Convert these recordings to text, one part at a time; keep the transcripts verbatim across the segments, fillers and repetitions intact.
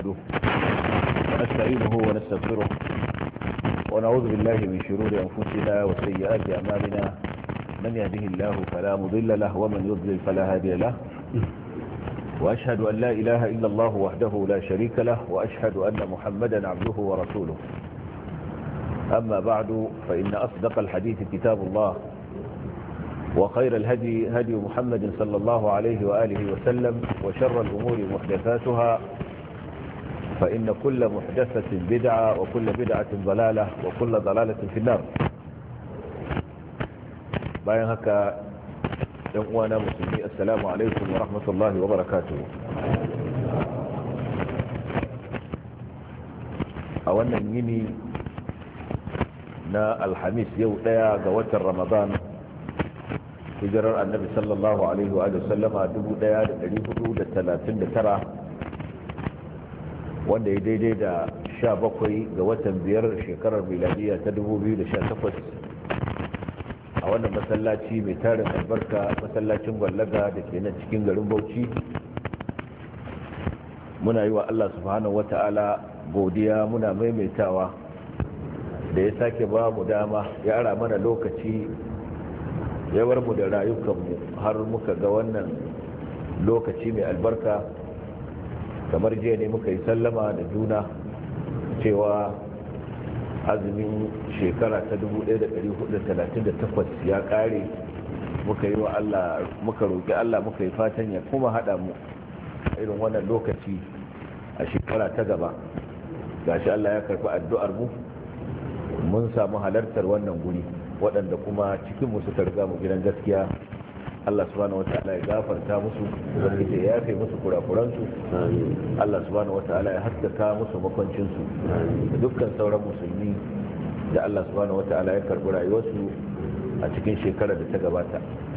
نحمده ونستعينه ونستغفره ونعوذ بالله من شرور أنفسنا وسيئات أعمالنا من يهده الله فلا مضل له ومن يضلل فلا هادي له وأشهد أن لا إله إلا الله وحده لا شريك له وأشهد أن محمدا عبده ورسوله. أما بعد فإن أصدق الحديث كتاب الله وخير الهدي هدي محمد صلى الله عليه وآله وسلم وشر الأمور محدثاتها فإن كل محدثة بدعة وكل بدعة ضلالة وكل ضلالة في النار. باين هكا يقوانا مسلمي السلام عليكم ورحمة الله وبركاته. أولا يني نا الحميس يو ديا قوة رمضان hijirar annabi sallallahu alaihi wa sallama dubu ɗaya da ɗari hudu da talatin da tara wanda ya daidai da sha bakwai ga watan biyar shekarar miladiya ta dubu biyu da sha takwas a wannan masallaci mai tarin albarka masallacin gwallaga da ke nan cikin garin Bauchi. Muna yi wa Allah subhanahu wata'ala godiya, muna maimaitawa da ya sake ba mu dama ya ara mana lokaci ya bar mu da rayukanmu har muka ga wannan lokaci mai albarka. Kamar jiya ne muka yi sallama da juna cewa azumin shekara ta dubu ɗaya da ɗari hudu da talatin da takwas ya ƙare. Muka yi wa Allah, muka roƙi Allah, muka yi fatan ya kuma haɗa mu irin wannan lokaci a shekara ta gaba. Gashi Allah ya karɓi addu'ar mu, mun samu halartar wannan guri. Waɗanda kuma cikinmu suka riga mu gidan gaskiya, Allah subhanahu wata'ala ya gafarta musu, ubangiji ya yafe musu kurakuransu, Allah subhanahu wata'ala ya haskaka musu makwancinsu, da dukkan sauran musulmi da Allah subhanahu wata'ala ya karɓi rayuwarsu a cikin shekarar da ta gabata.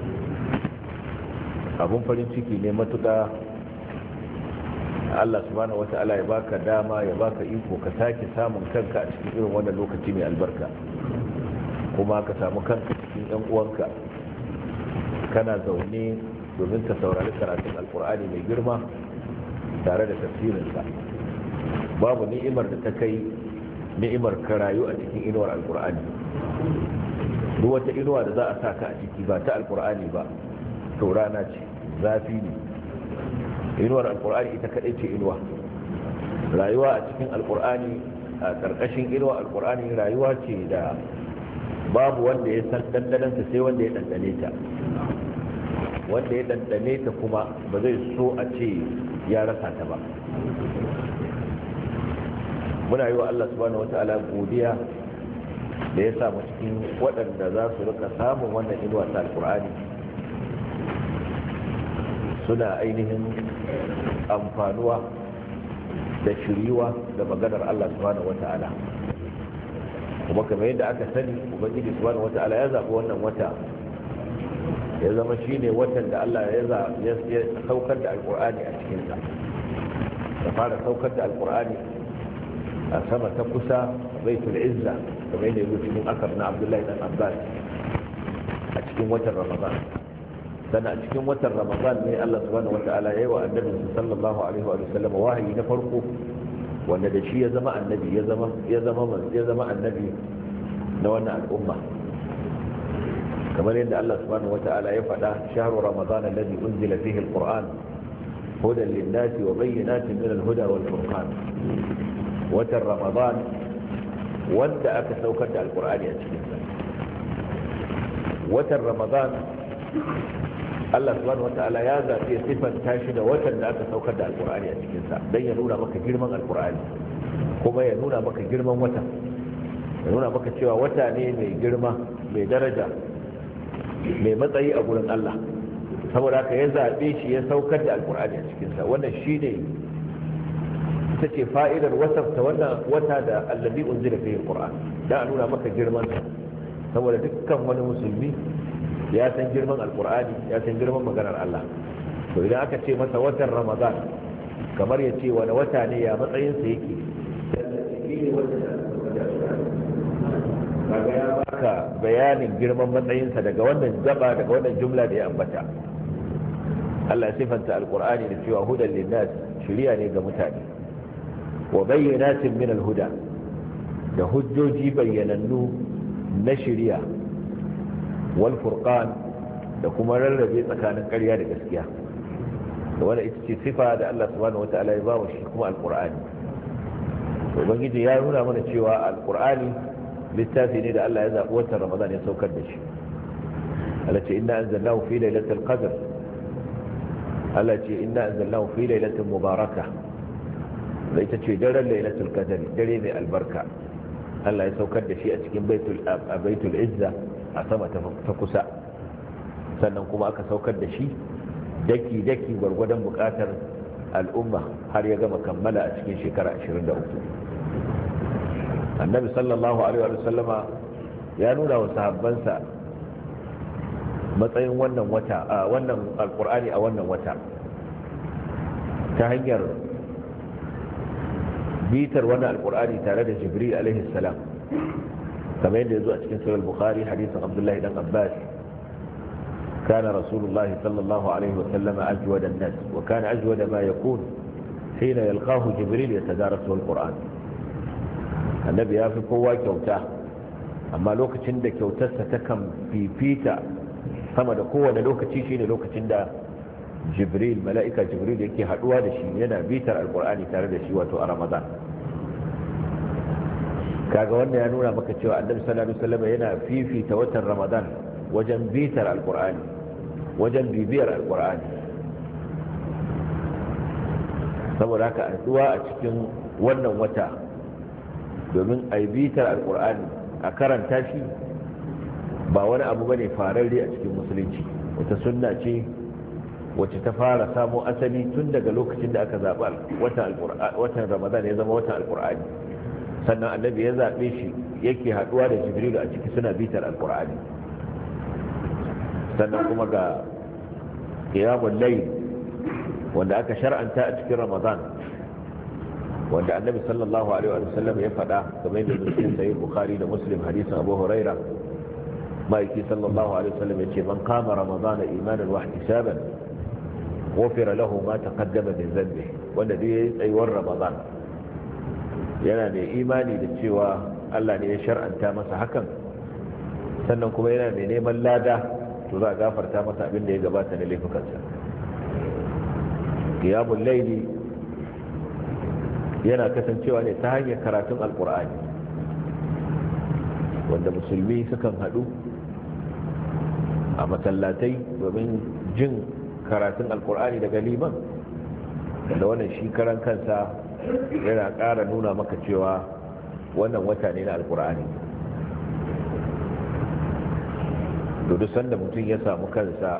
Abun farin ciki ne matuƙa Allah subhanahu wata'ala ya baka dama, ya baka iko ka sake samun kanka a cikin irin wannan lokaci mai albarka, kuma ka samu kanka cikin yan uwanka kana zaune domin ka saurari karatun alkur'ani mai girma tare da tafsirinsa. Babu ni'imar da ta kai ni'imar ka rayu a cikin inuwar alkur'ani. duk wata inuwa da za a sa ka a ciki ba ta alkur'ani ba to rana ce, zafi ne. inuwar alkur'ani ita kadai ce inuwa. rayuwa a cikin alkur'ani, a karkashin inuwar alkur'ani rayuwa ce da babu wanda ya san dandananta sai wanda ya dandane ta. Wanda ya dandane ta kuma ba zai so a ce ya rasa ta ba. Muna yi wa Allah subhanahu wata'ala godiya da ya samu cikin waɗanda za su rika samun wannan inuwa ta alkur'ani, suna ainihin amfanuwa da shiriwa da maganar Allah subhanahu wata'ala. kuma kamar yadda aka sani ubangiji subhanahu wata'ala ya zaɓi wannan wata ya zama shine watan da Allah ya saukar da alkur'ani a cikinsa. da fara saukar da alkur'ani a sama ta kusa baitul izza kamar yadda yake cikin akar na Abdullahi dan Abbas a cikin watan Ramadan. sannan a cikin watan Ramadan ne Allah subhanahu wata'ala ya yi wa annabi sallallahu alaihi wa sallam wahayi na farko wanda da shi ya zama annabi ya zama ya zama ya zama annabi na wannan al'umma. kamar yadda Allah subhanahu wata'ala ya faɗa shahru ramadan alladhi unzila fihi alquran hudan lin-nasi wa bayyinatin min al-huda wal-furqan. watan ramadan wanda aka saukar da alqur'ani a cikin sa. watan ramadan Allah subhanahu wata'ala ya zaɓi sifanta shi da watan da aka saukar da alkur'ani a cikinsa don ya nuna maka girman alkur'ani, kuma ya nuna maka girman wata, ya nuna maka cewa wata ne mai girma, mai daraja, mai matsayi a gurin Allah. saboda haka ya zaɓe shi ya saukar da alkur'ani a cikinsa. wannan shi ne ita ce fa'idar wasafta wannan wata da allazi unzila fihi alqur'an, da a nuna maka girmansa. saboda dukkan wani musulmi ya san girman alkur'ani, ya san girman maganar Allah. to idan aka ce masa watan ramadan kamar ya ce wani wata ne, ya matsayinsa yake, kaga ya baka bayanin girman matsayinsa daga wannan gaba, daga wannan jumla da ya ambata. Allah ya sifanta alkur'ani da cewa hudan linnas, shiriya ne ga mutane. wa bayyinatin min al-huda da hujjoji bayyanannu na shari'a wal furqan da kuma rarrabe tsakanin ƙarya da gaskiya. da wanda ita ce sifa da Allah subhanahu wata'ala ya ba wa shi kuma alqur'ani. ubangiji ya nuna mana cewa alqur'ani littafi ne da Allah ya zaɓi watan ramadan ya saukar da shi. Allah ce inna anzalnahu fi lailatul qadr Allah ce inna anzalnahu fi lailatin mubaraka da ita ce daren lailatul qadr dare mai albarka. Allah ya saukar da shi a cikin baitul a baitul izza a sama ta kusa, sannan kuma aka saukar da shi daki daki gwargwadon bukatar al'umma har ya gama kammala a cikin shekara ashirin da uku. annabi sallallahu alaihi wa sallama ya nuna wa sahabbansa matsayin wannan wata a wannan alqur'ani a wannan wata ta hanyar bitar wannan alqur'ani tare da jibril alaihi salam, kamar yadda yazo a cikin sahih al-bukhari hadisin abdullahi dan abbas kana rasulullahi sallallahu alaihi wa sallama ajwad an-nas wa kana ajwad ma yakun hina yalqahu jibril yatadarasu al-qur'an. annabi ya fi kowa kyauta, amma lokacin da kyautarsa ta kan fifita sama da kowane lokaci shine lokacin da jibril mala'ika jibril yake haduwa da shi yana bitar alkur'ani tare da shi, wato a ramadan. kaga wanda ya nuna maka cewa annabi sallallahu alaihi wasallam yana fifita watan ramadan wajen bitar alkur'ani, wajen bibiyar alkur'ani. saboda haka addu'a a cikin wannan wata domin a yi bitar alkur'ani a karanta shi ba wani abu bane fararre a cikin musulunci. wata sunna ce wacce ta fara samo asali tun daga lokacin da aka zaɓi watan ramadan ya zama watan alkur'ani, sannan annabi ya zaɓe shi yake haɗuwa da jibrilu a ciki suna bitar alkur'ani. sannan kuma ga qiyamul layl wanda aka shar'anta a cikin ramadan, wanda annabi sallallahu alaihi wa sallam ya faɗa kamar yadda cikin sahih bukhari da muslim hadisin abu huraira maiki sallallahu alaihi wa sallam yace man qama ramadana imanan wa ihtisaban ghufira lahu ma taqaddama min dhanbi. wanda dai yayi tsayuwar ramadan yana da imani da cewa Allah ne ya shar'anta masa hakan, sannan kuma yana mai neman lada, to za a gafarta masa abin da ya gabata na laifukansa. qiyamul layli yana kasancewa ne ta hanyar karatun alkur'ani, wanda musulmi sukan haɗu a masallatai domin jin karatun alkur'ani daga liman, da wannan shi karan kansa yana ƙara nuna maka cewa wannan wata ne na alkur'ani. duk sanda mutum ya samu kansa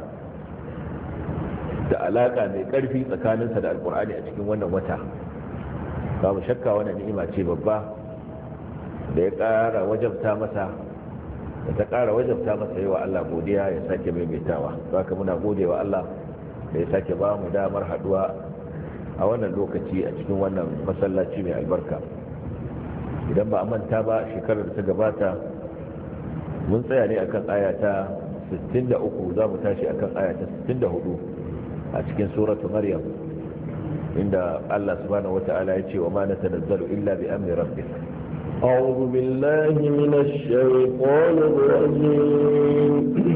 da alaƙa mai ƙarfi tsakaninsa da alkur'ani a cikin wannan wata, babu shakka wannan ni'ima ce babba da ya ƙara wajabta masa da ta ƙara wajabta masa yi wa Allah godiya ya sake maimaitawa. Saka muna gode wa Allah da ya sake ba mu damar haduwa a wannan lokaci a cikin wannan masallaci mai albarka. idan ba a manta ba shekarar da ta gabata mun tsaya ne akan aya ta sittin da uku, za mu tashi akan aya ta sittin da hudu a cikin suratu maryam, inda Allah subhanahu wata'ala ya ce wa ma natanazzalu illa bi amri rabbik. أعوذ بالله من الشيطان الرجيم.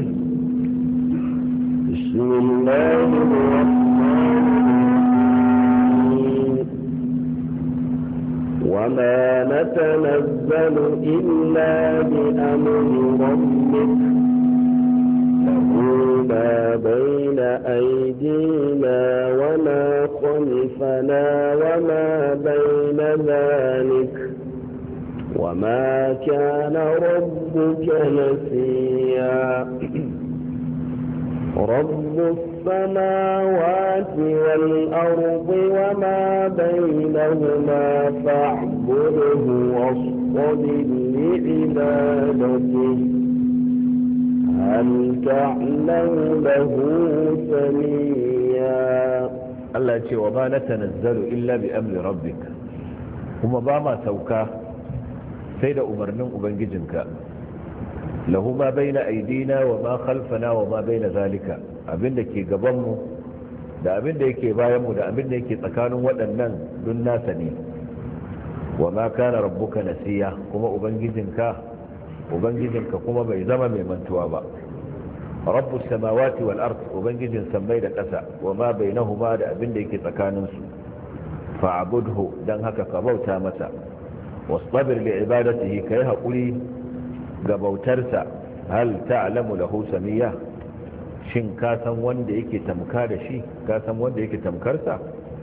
بسم الله الرحمن الرحيم. وما نتنزل إلا بأمر ربك له ما بين أيدينا وما خلفنا وما بين ذلك وما كان ربك نسيا. رب السماوات والأرض وما بينهما فاعبده واصطبر لعبادته هل تعلم له سميا. الله يقول وما نتنزل إلا بأمر ربك، هم باما سوكا sai da umarnin ubangijinka. lahu ma baina aidina wa ma khalfana wa ma baina zalika, abinda ke gabanmu da abinda yake bayanmu da abinda yake tsakanin waɗannan dun nasa ne. wa ma kana rabbuka nasiya kuma ubangijinka ubangijinka kuma bai zama mai mantuwa ba rabbus samawati wal ard ubangijin sammai da ƙasa wa ma bainahuma da abin da yake tsakanin su fa'budhu dan haka ka bauta masa wastabir li ibadatihi kai hakuri ga bautarsa hal ta'lamu lahu samiyya shin ka san wanda yake tamka da shi ka san wanda yake tamkarsa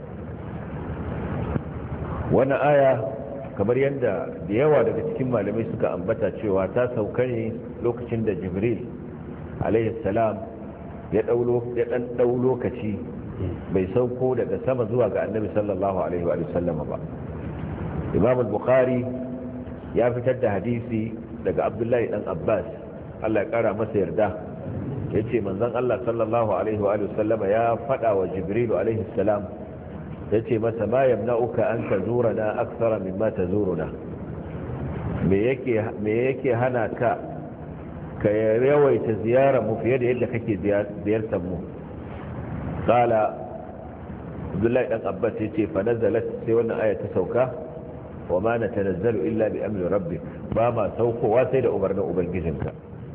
wannan aya kamar yadda da yawa daga cikin malamai suka ambata cewa ta sauka ne lokacin da jibril alaihi salam ya dan dau lokaci bai sauko daga sama zuwa ga annabi sallallahu alaihi wa sallama ba. imam al-bukhari ya fitar da hadisi daga abdullahi dan abbas Allah ya kara masa yarda yace manzon Allah sallallahu alaihi wa sallama ya fada wa jibril alaihi salam yace masa ma yamna'uka an tazurana akthara mimma tazuruna me yake me yake hana ka ka yawaita ziyara mu fiye da yadda kake ziyartar mu qala Abdullahi dan Abbas yace fa nazalat sai wannan aya ta sauka wa ma natanazzalu illa bi amri rabbik ba ma saukowa sai da umarnin ubangijinka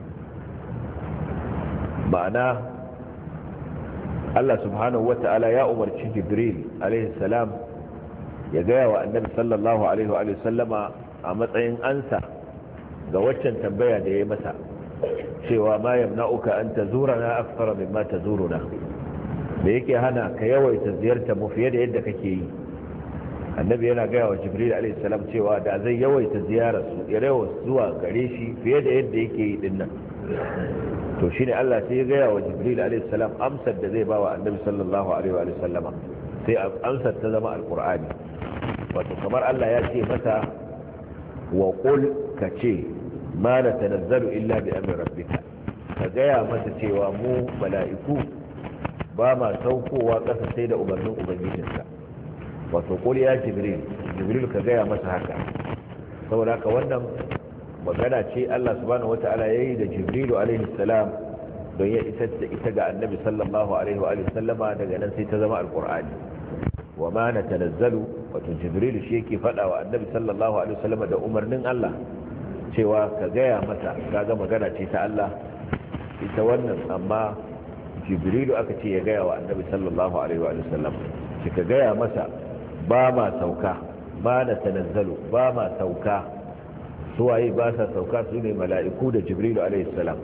ma'ana Allah subhanahu wata'ala ya umarci Jibril alaihi salam ya gaya wa annabi sallallahu alaihi wa sallama a matsayin ansa ga waccan tambaya da ya yi masa cewa ma yamna'uka an tazurana akthara mimma tazuruna me yake hana ka yawaita ziyartar mu fiye da yadda kake yi annabi yana gaya wa Jibril alaihi salam cewa da zai yawaita ziyarar su ya rawa zuwa gare shi fiye da yadda yake yi dinnan to shine Allah sai ya gaya wa Jibril alaihi salam amsar da zai bawa annabi sallallahu alaihi wa sallama sai amsar ta zama alqur'ani wato kamar Allah ya ce masa wa qul kace ma la tanazzalu illa bi amri rabbika ka gaya masa cewa mu mala'iku ba ma saukowa kasa sai da umarnin ubangijinka wato qul ya Jibril Jibril ka gaya masa haka saboda haka wannan magana ce Allah subhanahu wata'ala yayi da Jibrilu alaihi salam don ya isar da ita ga Annabi sallallahu alaihi wa sallama daga nan sai ta zama alqur'ani wa ma natanazzalu wato Jibrilu shi yake fada wa Annabi sallallahu alaihi wa sallama da umarnin Allah cewa ka gaya mata kaga magana ce ta Allah ita wannan amma Jibrilu aka ce ya gaya wa Annabi sallallahu alaihi wa sallam shi ka gaya masa ba ma sauka ma natanazzalu ba ma sauka suwaye ba sa sauka su ne mala'iku da jibrilu alaihissalam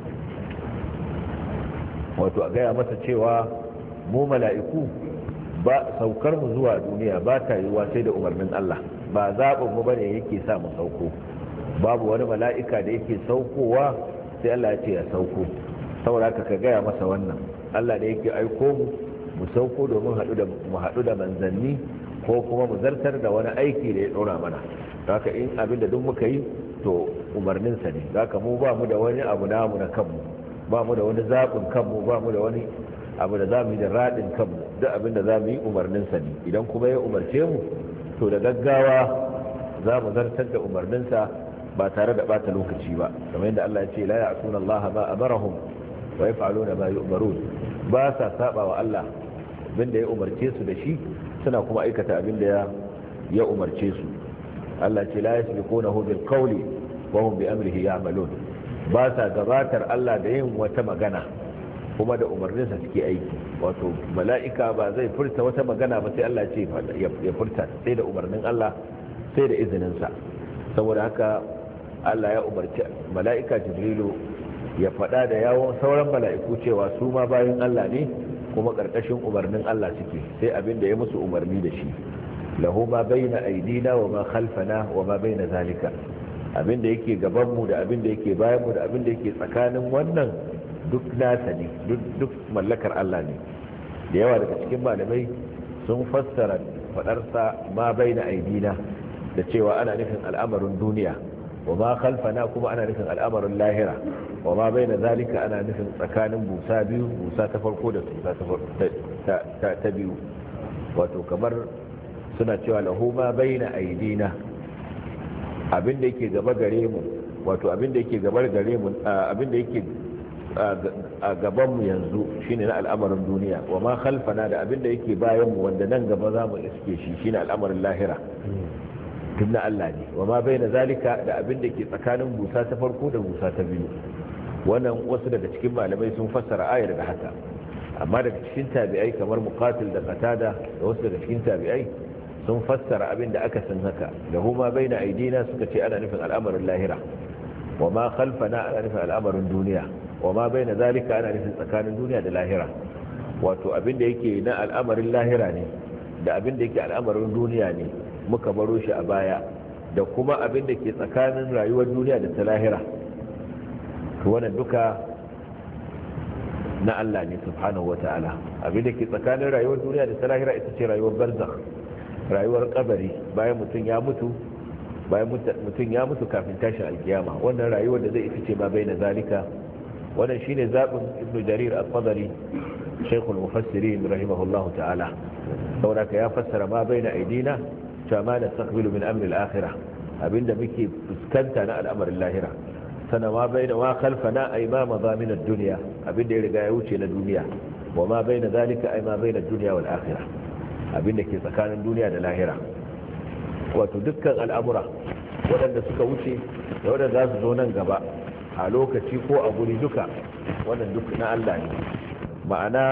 wato a gaya masa cewa mu mala'iku ba saukar mu zuwa duniya ba ta yiwuwa sai da umarnin Allah ba zaɓin mu bane yake sa mu sauko babu wani mala'ika da yake saukowa sai Allah ya ce ya sauko saboda haka ka gaya masa wannan Allah da yake aiko mu mu sauko domin mu haɗu da manzanni ko kuma mu zartar da wani aiki da ya ɗora mana haka in abin da duk muka yi to umarninsa ne haka mu ba mu da wani abu namu na kanmu ba mu da wani zaɓin kanmu ba mu da wani abu da za mu yi da raɗin kanmu duk abin da za mu yi umarninsa ne idan kuma ya umarce mu to da gaggawa za mu zartar da umarninsa ba tare da ɓata lokaci ba kamar yadda Allah ya ce la ya'suna Allah ma amarahum wa yaf'aluna ma yu'marun ba sa saba wa Allah abinda ya umarce su da shi suna kuma aikata abinda ya umarce su Allah ce la yasbiqunahu bil qawli wa hum bi amrihi ya'malun ba sa gabatar Allah da yin wata magana kuma da umarninsa suke aiki wato mala'ika ba zai furta wata magana ba sai Allah ce ya furta sai da umarnin Allah sai da izinin sa saboda haka Allah ya umarci mala'ika Jibrilu ya faɗa da yawon sauran mala'iku cewa su ma bayan Allah ne kuma ƙarƙashin umarnin Allah suke sai abin da ya musu umarni da shi lahu ma baina aidina wa ma khalfana wa ma baina zalika abin da yake gaban mu da abin da yake bayan mu da abin da yake tsakanin wannan duk nasa ne duk mallakar Allah ne da yawa daga cikin malamai sun fassara faɗarsa ma baina aidina da cewa ana nufin al'amarin duniya wa ma khalfana kuma ana nufin al'amarin lahira wa ma baina zalika ana nufin tsakanin busa biyu busa ta farko da busa ta biyu wato kamar suna cewa lahu ma baina aidina abinda yake gaba gare mu wato abinda yake gaba gare mu abinda yake a gaban mu yanzu shine na al'amarin duniya wa ma khalfana da abinda yake bayan mu wanda nan gaba za mu iske shi shine al'amarin lahira duk na Allah ne wa ma baina zalika da abin da ke tsakanin busa ta farko da busa ta biyu. Wannan wasu daga cikin malamai sun fassara ayar da haka, amma daga cikin tabi'ai kamar Muqatil da Qatada da wasu daga cikin tabi'ai sun fassara abin da aka san haka da huma baina aidina suka ce ana nufin al'amarin lahira, wa ma khalfana ana nufin al'amarin duniya, wa ma baina zalika ana nufin tsakanin duniya da lahira. Wato abin da yake na al'amarin lahira ne da abin da yake al'amarin duniya ne muka baro shi a baya, da kuma abin da ke tsakanin rayuwar duniya da ta lahira, to wannan duka na Allah ne subhanahu wata'ala. Abin da ke tsakanin rayuwar duniya da ta lahira ita ce rayuwar barzakh, rayuwar kabari, bayan mutum ya mutu bayan mutum ya mutu kafin tashin alkiyama. Wannan rayuwar da zai ita ce ma bai na zalika. Wannan shine zabin Ibn Jarir al-Tabari shaykhul mufassirin rahimahullahu ta'ala. saboda ya fassara ma bai na aidina cewa ma nastaqbilu min amri al-akhirah, abinda muke fuskanta na al'amarin lahira. sana ma bai da wa khalfana ay ma mazamin ad-dunya, abinda ya riga ya wuce na duniya. wa ma bai na zalika ay ma bai na dunya wal akhirah, abinda ke tsakanin duniya da lahira. Wato dukkan al'amura waɗanda suka wuce da waɗanda za su zo nan gaba a lokaci ko a guri duka, wannan duk na Allah ne. Ma'ana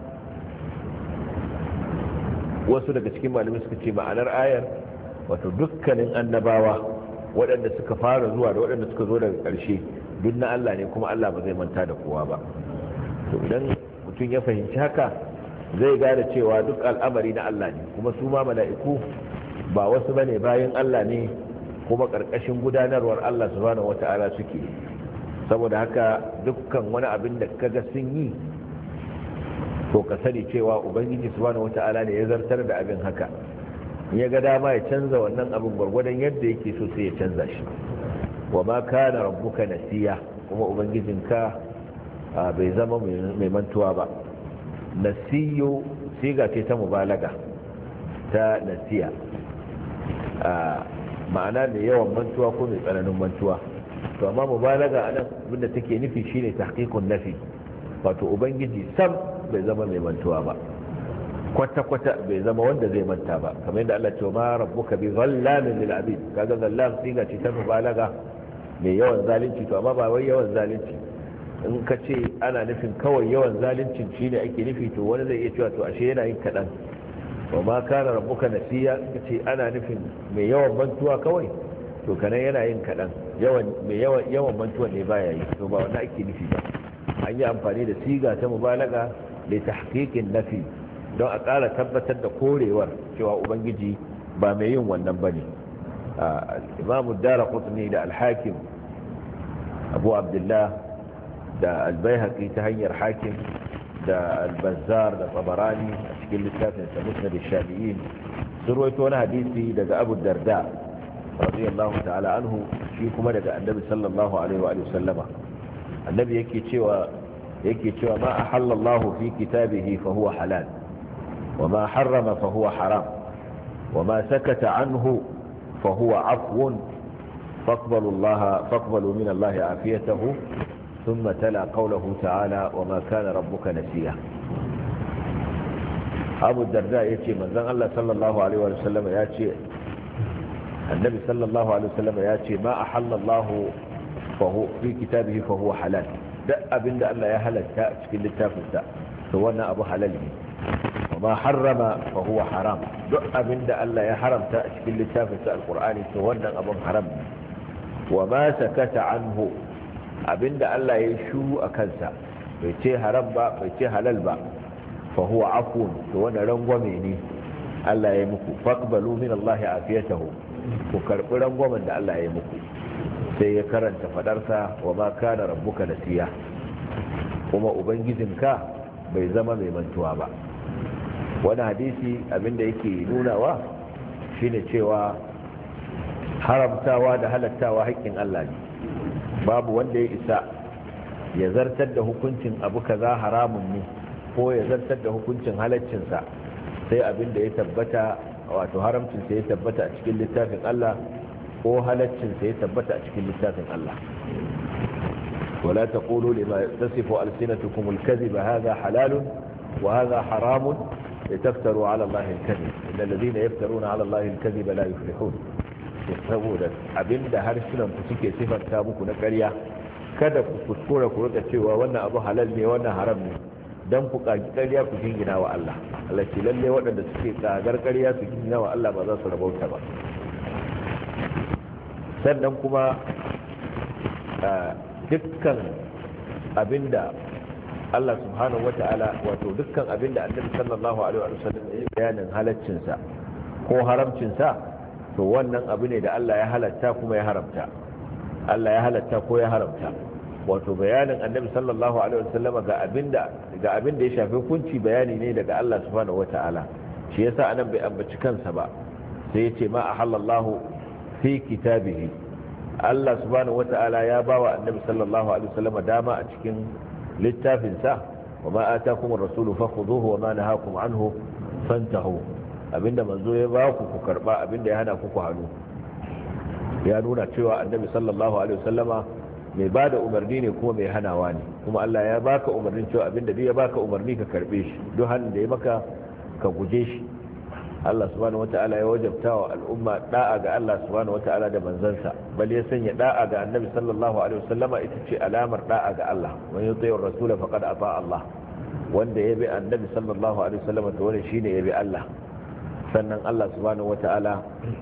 wasu daga cikin malamai suka ce ma'anar ayar wato dukkanin annabawa waɗanda suka fara zuwa da waɗanda suka zo daga ƙarshe duk na Allah ne, kuma Allah ba zai manta da kowa ba. To idan mutum ya fahimci haka zai gane cewa duk al'amari na Allah ne, kuma su ma mala'iku ba wasu bane bayan Allah ne, kuma ƙarƙashin gudanarwar Allah subhanahu wata'ala suke. Saboda haka dukkan wani abin da kaga sun yi to ka sani cewa ubangiji subhanahu wata'ala ne ya zartar da abin haka. Ya ga dama ya canza wannan abin gwargwadon yadda yake so sai ya canza shi. wa ma kana rabbuka nasiya, kuma ubangijinka bai zama mai mantuwa ba. Nasiyo siga ce ta mubalaga ta nasiya, ma'ana da yawan mantuwa ko mai tsananin mantuwa. To amma mubalaga anan abinda take nufi shine tahqiqun nafi, wato ubangiji sam bai zama mai mantuwa ba, kwata-kwata bai zama wanda zai manta ba. kamar yadda Allah ce ma rabbuka bi zallamin lil abid, kaga zallam siga ce ta mubalaga mai yawan zalunci. To amma ba wai yawan zalunci, in ka ce ana nufin kawai yawan zaluncin shine ake nufi, to wani zai iya cewa to ashe yana yin kadan. wa ma kana rabbuka nasiya, ka ce ana nufin mai yawan mantuwa kawai, to kanan yana yin kadan, yawan mai yawan yawan mantuwa ne baya yi, to ba wanda ake nufi ba. an yi amfani da siga ta mubalaga da tahqiqin nafi don a ƙara tabbatar da korewar cewa ubangiji ba mai yin wannan bane. Imam ad-Darqutni da al-Hakim Abu Abdullah da al-Baihaqi ta hanyar Hakim da al-Bazzar da Tabarani a cikin littafin sa Musnad ash-Shafi'in sun rawaito wani hadisi daga Abu Darda radiyallahu ta'ala anhu, shi kuma daga Annabi sallallahu alaihi wa sallama. Annabi yake cewa yake cewa ma ahallallahu fi kitabihi fa huwa halal wa ma harrama fa huwa haram wa ma sakata anhu fa huwa afwun faqbalu Allah faqbalu min Allah afiyatahu thumma tala qawluhu ta'ala wa ma kana rabbuka nasiya. Abu Darda yace manzon Allah sallallahu alaihi wa sallam yace Annabi sallallahu alaihi wa sallam yace ma ahallallahu fi kitabihi fa huwa halal, duk abinda Allah ya halatta a cikin littafinsa to wannan abu halal ne. wa ma harrama fa huwa haram, duk abinda Allah ya haramta a cikin littafinsa alqur'ani to wannan abun haram ne. wa ma sakata anhu, abinda Allah ya shu a kansa bai ce haram ba bai ce halal ba, fa huwa afun, to wannan rangwame ne Allah ya yi muku. faqbalu min Allah afiyatahu, ku karbi rangwamen da Allah ya yi muku. sai ya karanta fadarsa wa ma kana rabbuka nasiya, kuma ubangijinka bai zama mai mantuwa ba. wani hadisi abinda yake nunawa shine cewa haramtawa da halattawa haƙƙin Allah ne. babu wanda ya isa ya zartar da hukuncin abu kaza haramun ne ko ya zartar da hukuncin halaccinsa sai abinda ya tabbata, wato haramcinsa ya tabbata a cikin littafin Allah ko halaccinsa ya tabbata a cikin littafin Allah. wala taqulu lima tasifu alsinatukum alkadhiba hadha halalun wa hadha haramun litaftaru ala Allahi alkadhib innal ladhina yaftaruna ala Allahi alkadhiba la yuflihun. saboda abinda harsunan ku suke sifanta muku na ƙarya kada ku kuskura ku rika cewa wannan abu halal ne wannan haram ne dan ku kagi ƙarya ku jingina wa Allah Allah ce lalle waɗanda suke kagar ƙarya su jingina wa Allah ba za su rabauta ba. Sannan kuma dukkan abinda Allah subhanahu wata'ala wato dukkan abinda Annabi sallallahu alaihi wa sallam ya bayanin halaccin sa ko haramcin sa to wannan abu ne da Allah ya halatta kuma ya haramta Allah ya halatta ko ya haramta wato bayanin Annabi sallallahu alaihi wa sallam ga abinda ga abinda ya shafi hukunci bayani ne daga Allah subhanahu wata'ala shi yasa anan bai ambaci kansa ba sai ya ce ma ahallallahu fi kitabihi Allah subhanahu wata'ala ya bawa Annabi sallallahu alaihi wa sallam dama a cikin littafinsa wa ma atakum ar-rasulu fakhudhuhu wa ma nahakum anhu fantahu abinda manzo ya ba ku ku karba abinda ya hana ku ku hannu ya nuna cewa Annabi sallallahu alaihi wasallama mai bada umarni ne kuma mai hanawa ne kuma Allah ya baka umarnin cewa abinda duk ya baka umarni ka karbe shi duk hannun da ya maka ka guje shi Allah subhanahu wata'ala ya wajabta wa al'umma da'a ga Allah subhanahu wata'ala da manzansa bal ya sanya da'a ga Annabi sallallahu alaihi wasallama ita ce alamar da'a ga Allah man yuti ar-rasula faqad ata Allah wanda yabi Annabi sallallahu alaihi wasallama to wannan shine yabi Allah sannan Allah subhanahu wata'ala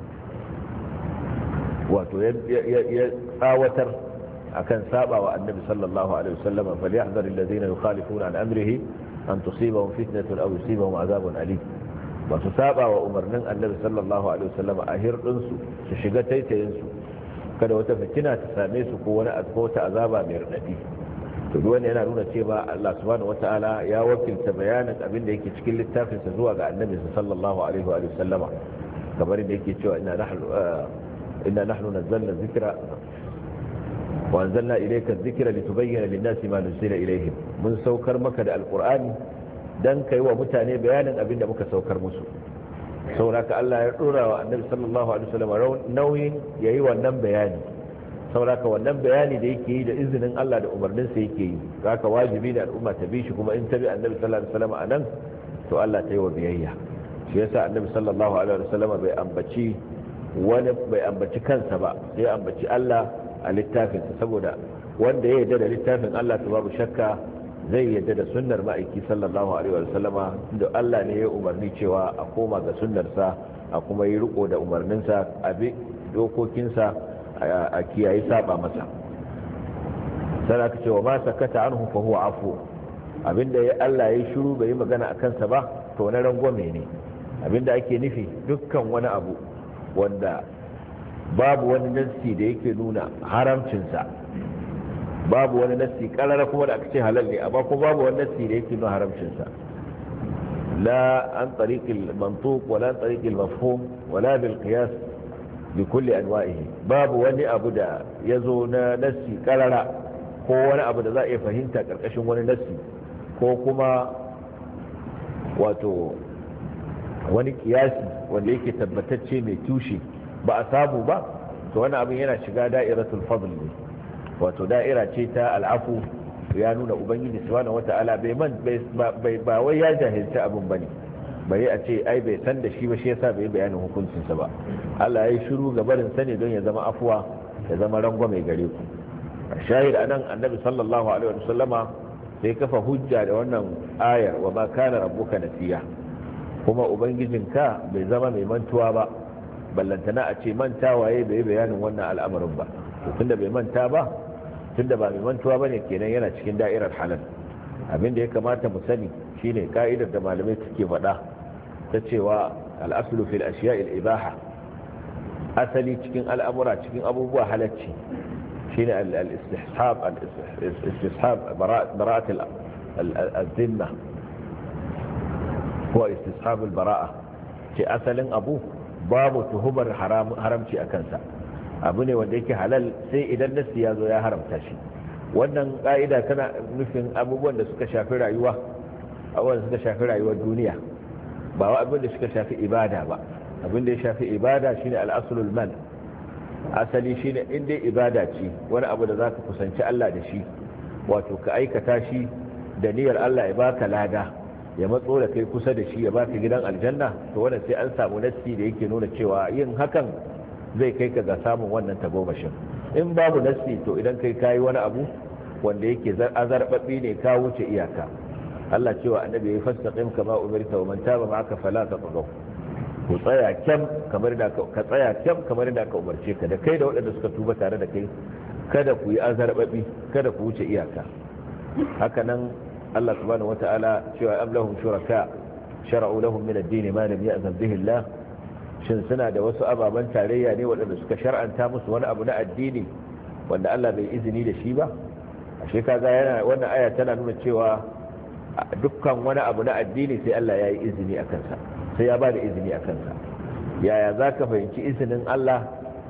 wato ya tsawatar akan saba wa Annabi sallallahu alaihi wasallama falyahdhar alladhina yukhalifuna an amrihi an tusibahum fitnatun aw yusibahum adhabun alim ba su saba wa umarnin Annabi sallallahu alaihi wasallam a hirdinsu su shiga taitayinsu kada wata fitina ta same su ko wani ko ta azaba mai radadi to duk wanda yana nuna cewa Allah subhanahu wataala ya wakilta bayanin abin da yake cikin littafin sa zuwa ga Annabi sallallahu alaihi wa sallam kamar da yake cewa inna nahnu inna nahnu nazzalna dhikra wa anzalna ilayka adh-dhikra litubayyana lin-nasi ma nuzila ilayhim mun saukar maka da alqur'ani dan kai wa mutane bayanin abin da muka saukar musu sauraka Allah ya dora wa Annabi sallallahu alaihi wasallam nauyin yayi wannan bayani sauraka wannan bayani da yake yi da izinin Allah da umarnin sa yake yi haka wajibi ne al'umma ta bi shi kuma in ta bi Annabi sallallahu alaihi wasallam anan to Allah ta yi wa biyayya shi yasa Annabi sallallahu alaihi wasallam bai ambaci wani bai ambaci kansa ba sai ambaci Allah a littafin saboda wanda ya yarda da littafin Allah to babu shakka zai yadda da sunnar ma'aiki sallallahu alaihi wa sallama da Allah ne ya umarni cewa a koma ga sunnarsa a kuma yi riko da umarninsa a bi dokokinsa a kiyaye saba masa sai aka ce wa ma sakata anhu fa huwa afu abinda ya Allah ya shiru bai magana akan sa ba to na rangwame ne abinda ake nufi dukkan wani abu wanda babu wani nassi da yake nuna haramcinsa babu wani nassi karara kuma da aka ce halal ne amma kuma babu wani nassi da yake nuna haramcinsa la an tariqil mantuq wala an tariqil mafhum wala bil qiyas bi kulli anwa'ihi babu wani abu da yazo na nassi karara ko wani abu da za a iya fahimta karkashin wani nassi ko kuma wato wani kiyasi wanda yake tabbatacce mai tushe ba a samu ba to wani abin yana shiga da'iratul fadl ne wato da'ira ce ta al'afu ya nuna ubangiji subhanahu wata'ala bai man bai ba wai ya jahilci abin bane bai a ce ai bai san da shi ba shi yasa bai bayanin hukuncin sa ba Allah ya yi shiru ga barin sani don ya zama afuwa ya zama rangwame gare ku shahid anan annabi sallallahu alaihi wa sallama sai kafa hujja da wannan ayar wa ma kana rabbuka nasiya kuma ubangijinka bai zama mai mantuwa ba ballantana a ce mantawa yayi bai bayanin wannan al'amarin ba to tunda bai manta ba tunda ba mai mantuwa bane kenan yana cikin da'irar halal abin da ya kamata mu sani shine ka'idar da malamai suke faɗa ta cewa al-aslu fil ashiya'i al-ibaha asali cikin al'amura cikin abubuwa halacci shine al-istihsab al-istihsab bara'at al-dhimma ko istihsab al-bara'a ce asalin abu babu tuhumar haramci a kansa abu ne wanda yake halal sai idan nassi ya zo ya haramta shi wannan ka'ida tana nufin abubuwan da suka shafi rayuwa abubuwan da suka shafi rayuwar duniya ba wa abin da suka shafi ibada ba abin da ya shafi ibada shine al-aslul man asali shine in dai ibada ce wani abu da zaka kusanci Allah da shi wato ka aikata shi da niyyar Allah ya baka lada ya matso da kai kusa da shi ya baka gidan aljanna to wannan sai an samu nassi da yake nuna cewa yin hakan zai kai ka ga samun wannan tagomashin. In babu nassi to idan kai kayi wani abu wanda yake azarbabbi ne ka wuce iyaka. Allah cewa annabi ya fastaqim kama umirta wa man taba ma'aka fala tatghaw, ku tsaya kyam kamar da ka tsaya kyam kamar da ka umarce ka da kai da waɗanda suka tuba tare da kai, kada ku yi azarbabi, kada ku wuce iyaka. haka nan Allah subhanahu wata'ala cewa am lahum shuraka shara'u lahum min ad-din ma lam ya'zan bihi Allah, shin suna da wasu ababan tarayya ne waɗanda suka shar'anta musu wani abu na addini wanda Allah bai izini da shi ba? ashe kaga yana wannan aya tana nuna cewa dukkan wani abu na addini sai Allah ya yi izini a kansa, sai ya ba da izini a kansa. Yaya za ka fahimci izinin Allah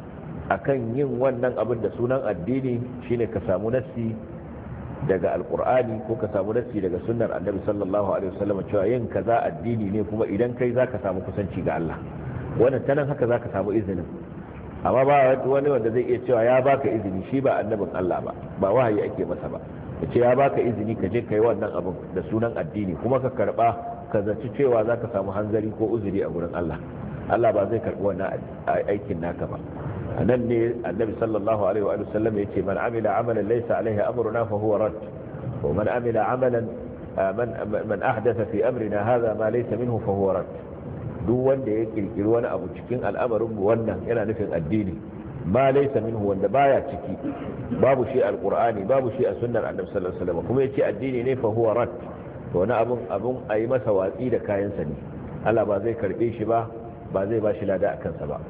akan yin wannan abin da sunan addini? Shine ka samu nassi daga alkur'ani ko ka samu nassi daga sunnar annabi sallallahu alaihi wasallam cewa yin kaza addini ne, kuma idan kai za ka samu kusanci ga Allah. Wannan tanan haka za ka samu izinin. Amma ba wani wanda zai iya cewa ya baka izini, shi ba annabin Allah ba, ba wahayi ake masa ba, ya ce ya baka izini ka je kai wannan abin da sunan addini kuma ka karba ka zaci cewa za ka samu hanzari ko uzuri a gurin Allah. Allah ba zai karbi wannan aikin naka ba. nan ne annabi sallallahu alaihi wa sallam ya ce man amila amalan laysa alaihi amruna fa huwa rad, wa man amila amalan man man ahdatha fi amrina hadha ma laysa minhu fa huwa rad. duk wanda ya kirkiri wani abu cikin al'amarin mu wannan yana nufin addini, ma laysa minhu wanda baya ciki, babu shi alqur'ani babu shi a sunnar annabi sallallahu alaihi wasallam, kuma yace addini ne fa huwa rad, to wani abun abun ayi masa watsi da kayan sa ne. Allah ba zai karbe shi ba, ba zai bashi lada akan sa ba.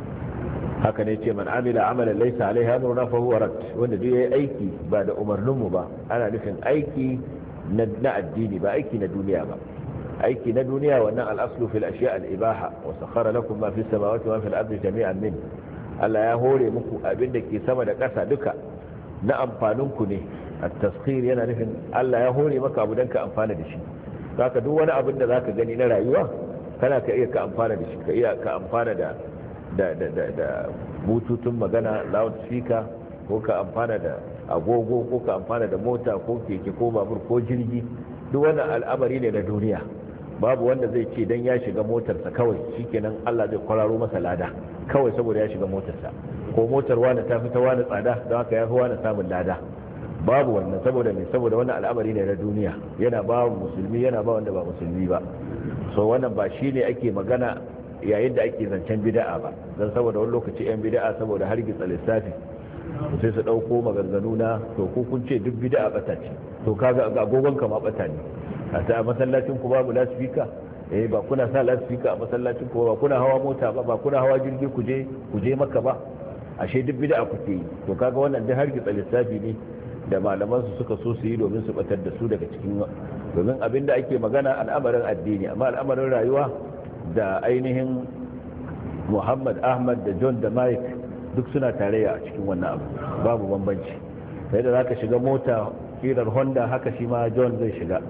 haka ne ce man amila amalan laysa alaihi amruna fa huwa rad, wanda duk yayi aiki ba da umarnin mu ba, ana nufin aiki na addini ba aiki na duniya ba. aiki na duniya wannan al-aslu fil ashiya al-ibaha wa sakhara lakum ma fis samawati wa fil ardi jami'an min. Allah ya hore muku abin da ke sama da ƙasa duka na amfanin ku ne. at-taskhir yana nufin Allah ya hore maka abu dan ka amfana da shi. Saka duk wani abin da zaka gani na rayuwa kana ka iya ka amfana da shi, ka iya ka amfana da da da da, da bututun magana loudspeaker, ko ka amfana da agogo, ko ka amfana da mota ko keke ko babur ko jirgi. duk wannan al'amari ne na duniya. babu wanda zai ce dan ya shiga motarsa kawai shikenan Allah zai kwararo masa lada kawai saboda ya shiga motarsa, ko motar wani ta fita wani tsada don haka ya fi wani samun lada. babu wannan, saboda mai saboda wannan al'amari ne na duniya, yana ba musulmi yana ba wanda ba musulmi ba. so wannan ba shi ne ake magana yayin da ake zancen bid'a ba, don saboda wani lokaci yan bid'a saboda hargitsa lissafi sai su dauko maganganu na to ko kun ce duk bid'a bata ce, to kaga agogon ka ma bata ne. a ta masallacin ku babu lasfika, eh ba kuna sa lasfika a masallacin ku ba, kuna hawa mota ba, ba kuna hawa jirgi ku je ku je maka ba, ashe duk bid'a kuke yi. to kaga wannan dai hargitsa lissafi ne da malaman su suka so su yi domin su batar da su daga cikin, domin abinda ake magana al'amarin addini, amma al'amarin rayuwa da ainihin Muhammad Ahmad da John da Mike duk suna tarayya a cikin wannan abu, babu bambanci. sai da zaka shiga mota kirar Honda haka shi ma John zai shiga,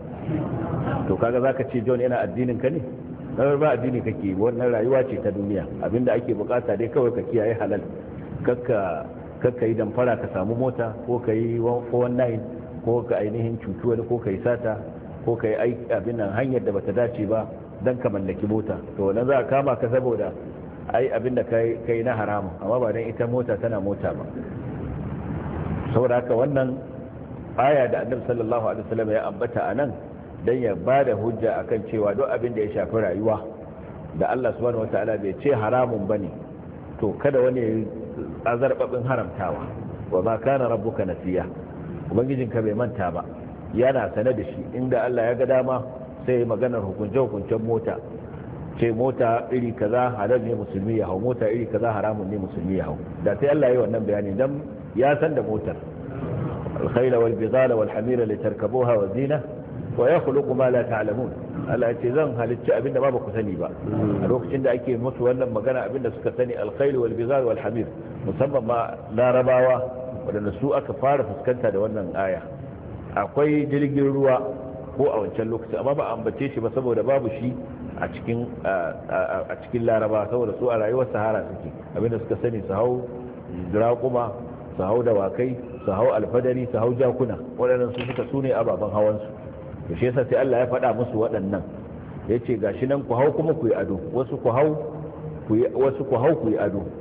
to kaga zaka ce John yana addinin ka ne? kawai ba addini kake, wannan rayuwa ce ta duniya. abinda ake bukata dai kawai ka kiyaye halal, kakka kakka yi damfara ka samu mota, ko ka yi four one nine, ko ka ainihin cutu wani, ko ka yi sata, ko ka yi abin nan hanyar da bata dace ba dan ka mallaki mota. to wannan za a kama ka saboda ai abin da kai kai na haramun, amma ba dan ita mota tana mota ba. saboda haka wannan aya da Annabi sallallahu alaihi wasallam ya ambata anan dan ya bada hujja akan cewa duk abin da ya shafi rayuwa da Allah subhanahu wataala bai ce haramun bane, to kada wani azarbabin haramtawa. wa ma kana rabbuka nasiya, ubangijinka bai manta ba, yana sane da shi. inda Allah ya ga dama sai maganar hukunce hukuncen mota, ce mota iri kaza halal ne musulmi ya hau, mota iri kaza haramun ne musulmi ya hau, da sai Allah ya yi wannan bayani dan ya san da motar. al-khayla wal bidala wal hamira litarkabuha wa zina wa yakhluqu ma la ta'lamun. Allah ya ce zan halicci abinda ba ku sani ba. a lokacin da ake musu wannan magana abinda suka sani al-khayl wal bidal wal hamir, musamman ma larabawa wadanda su aka fara fuskanta da wannan aya. akwai jirgin ruwa ko a wancan lokaci, amma ba ambace shi ba saboda babu shi a cikin a cikin laraba, saboda su a rayuwar sahara suke. abinda suka sani su hau raƙuma, su hau dawakai, su hau alfadari, su hau jakuna, waɗannan su suka sune ababen hawansu. to shi yasa sai Allah ya faɗa musu waɗannan, yace gashi nan ku hau kuma ku yi ado, wasu ku hau ku yi wasu ku hau ku yi ado.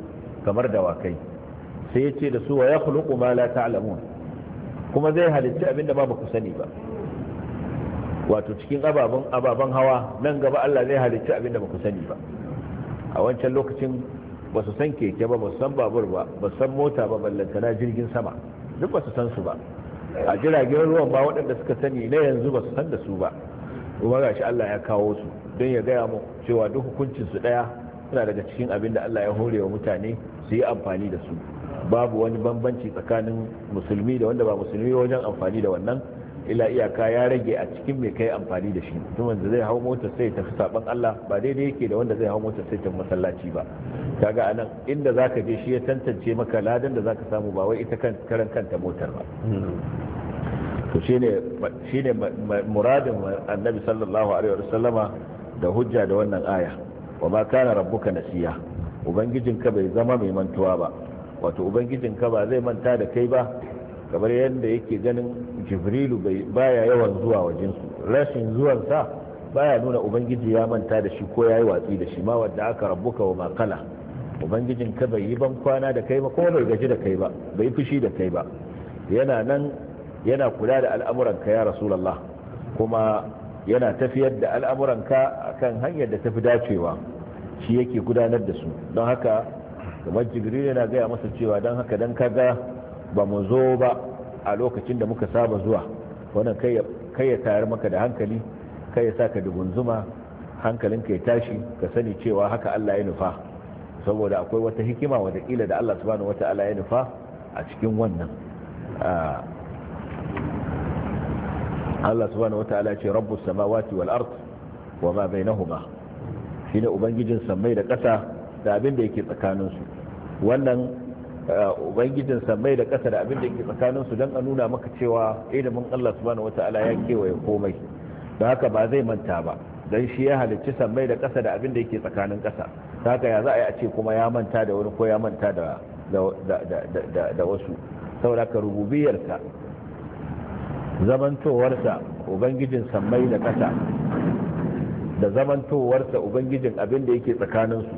kamar dawakai sai ya ce da su wa yakhluqu ma la ta'lamun kuma zai halitta abinda ba ku sani ba wato cikin ababen ababen hawa nan gaba Allah zai halitta abinda ba ku sani ba a wancan lokacin ba su san keke ba ba su san babur ba ba su san mota ba ballantana jirgin sama duk ba su san su ba a jiragen ruwan ba waɗanda suka sani na yanzu ba su san da su ba kuma gashi Allah ya kawo su don ya gaya mu cewa duk hukuncin su daya suna daga cikin abin da Allah ya hore wa mutane su yi amfani da su babu wani bambanci tsakanin musulmi da wanda ba musulmi wajen amfani da wannan ila iyaka ya rage a cikin mai kai amfani da shi mutum wanda zai hau motar sai tafi saban Allah ba daidai yake da wanda zai hau motar sai tafi masallaci ba kaga anan inda zaka je shi ya tantance maka ladan da zaka samu ba wai ita kan karan kanta motar ba to shine shine muradin annabi sallallahu alaihi wasallama da hujja da wannan aya wa ma kana rabbuka nasiya ubangijinka bai zama mai mantuwa ba wato ubangijinka ba zai manta da kai ba kamar yadda yake ganin jibrilu baya yawan zuwa wajensu rashin zuwansa baya nuna ubangiji ya manta da shi ko ya yi watsi da shi ma wadda aka rabbuka wa makala ubangijin ka bai yi ban kwana da kai ba ko bai gaji da kai ba bai fushi da kai ba yana nan yana kula da al'amuranka ya rasulullah kuma yana tafiyar da al'amuranka akan hanyar da tafi dacewa shi yake gudanar da su don haka kamar jibril yana gaya masa cewa don haka dan kaga ba mu zo ba a lokacin da muka saba zuwa wannan kai ya tayar maka da hankali kai ya saka dugunzuma hankalinka ya tashi ka sani cewa haka Allah ya nufa saboda akwai wata hikima wadakila da Allah subhanahu wata'ala ya nufa a cikin wannan Allah subhanahu wata'ala ce rabbus samawati wal ard wa ma bainahuma shine ubangijin sammai da ƙasa da abin da yake tsakaninsu wannan ubangijin sammai da ƙasa da abin da yake tsakaninsu don a nuna maka cewa ilimin Allah subhanahu wata'ala ya kewaye komai don haka ba zai manta ba don shi ya halicci sammai da ƙasa da abin da yake tsakanin ƙasa ta haka ya za a yi a ce kuma ya manta da wani ko ya manta da da wasu saboda ka rububiyarsa zamantowarsa ubangijin sammai da ƙasa da zamantowarsa ubangijin abin da yake tsakaninsu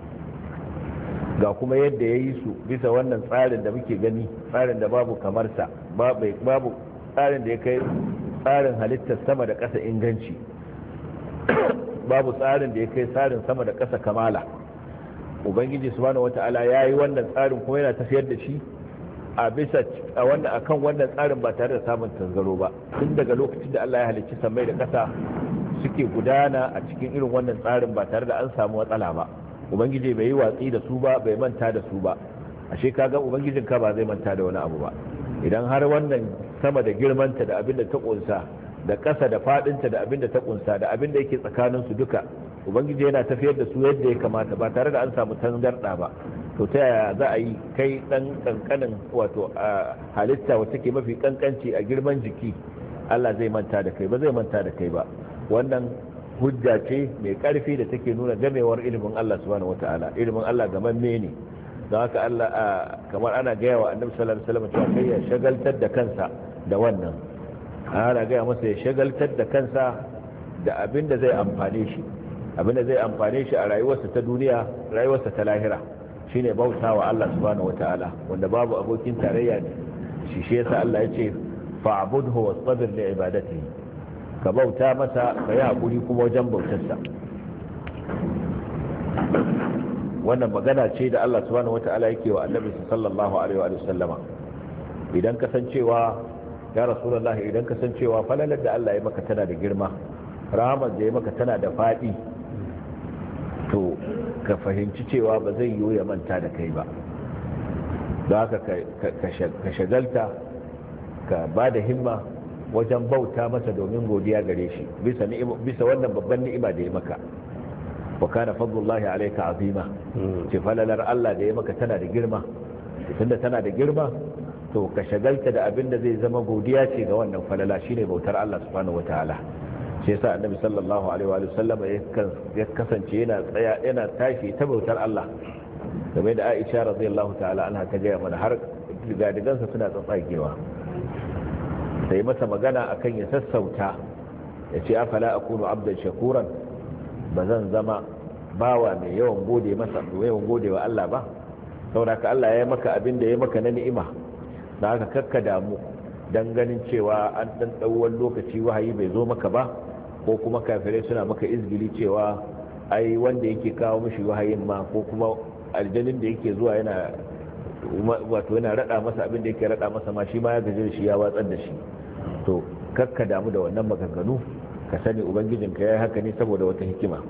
ga kuma yadda ya yi su bisa wannan tsarin da muke gani tsarin da babu kamarsa babu tsarin da ya kai tsarin halittar sama da ƙasa inganci babu tsarin da ya kai tsarin sama da ƙasa kamala ubangiji subhanahu wata'ala ya yi wannan tsarin kuma yana tafiyar da shi a bisa a wannan akan wannan tsarin ba tare da samun tasgaro ba tun daga lokacin da Allah ya halicci samai da ƙasa suke gudana a cikin irin wannan tsarin ba tare da an samu matsala ba ubangiji bai yi watsi da su ba bai manta da su ba ashe kaga ubangijin ka ba zai manta da wani abu ba idan har wannan sama da girmanta da abin da ta kunsa da ƙasa da fadinta da abin da ta kunsa da abin da yake tsakanin su duka ubangiji yana tafiyar da su yadda ya kamata ba tare da an samu tangarda ba to ta yaya za a yi kai dan kankanin wato halitta wacce ke mafi kankanci a girman jiki Allah zai manta da kai ba zai manta da kai ba wannan hujja ce mai karfi da take nuna gamewar ilimin Allah subhanahu wataala ilimin Allah gamamme ne don haka Allah kamar ana gaya wa annabi sallallahu alaihi wasallam cewa kai ya shagaltar da kansa da wannan ana gaya masa ya shagaltar da kansa da abin da zai amfane shi abin da zai amfane shi a rayuwarsa ta duniya rayuwarsa ta lahira shine bautawa Allah subhanahu wataala wanda babu abokin tarayya ne shi shi yasa Allah ya ce fa'budhu wastabir li ibadatihi ka bauta masa ka yi haƙuri kuma wajen bautarsa wannan magana ce da Allah subhanahu wata'ala yake wa annabi sallallahu alaihi wa sallama idan kasancewa ya rasulullah idan kasancewa falalar da Allah ya maka tana da girma rahamar da ya maka tana da faɗi to ka fahimci cewa ba zai yiwu ya manta da kai ba don haka ka shagalta ka ba da himma wajen bauta masa domin godiya gare shi bisa bisa wannan babban ni'ima da ya maka wa kana fadlullahi alayka azima ce falalar Allah da ya maka tana da girma tunda tana da girma to ka shagalta da abin da zai zama godiya ce ga wannan falala shine bautar Allah subhanahu wataala shi yasa annabi sallallahu alaihi wa sallam ya kasance yana tsaya yana tashi ta bautar Allah game da Aisha radiyallahu ta'ala anha ta ga mana har digadigansa suna tsatsagewa sai masa magana akan ya sassauta ya ce afala akunu abdan shakuran ba zan zama bawa mai yawan gode masa yawan gode wa Allah ba saboda ka Allah ya maka abin da ya maka na ni'ima da haka kakka damu dan ganin cewa an dan dawon lokaci wahayi bai zo maka ba, ko kuma kafirai suna maka izgili cewa ai wanda yake kawo mishi wahayin ma ko kuma aljanin da yake zuwa yana wato yana rada masa abin da yake rada masa ma shi ma ya gaji da shi ya watsar da shi. To kakka damu da wannan maganganu, ka sani ubangijinka yayi haka ne saboda wata hikima.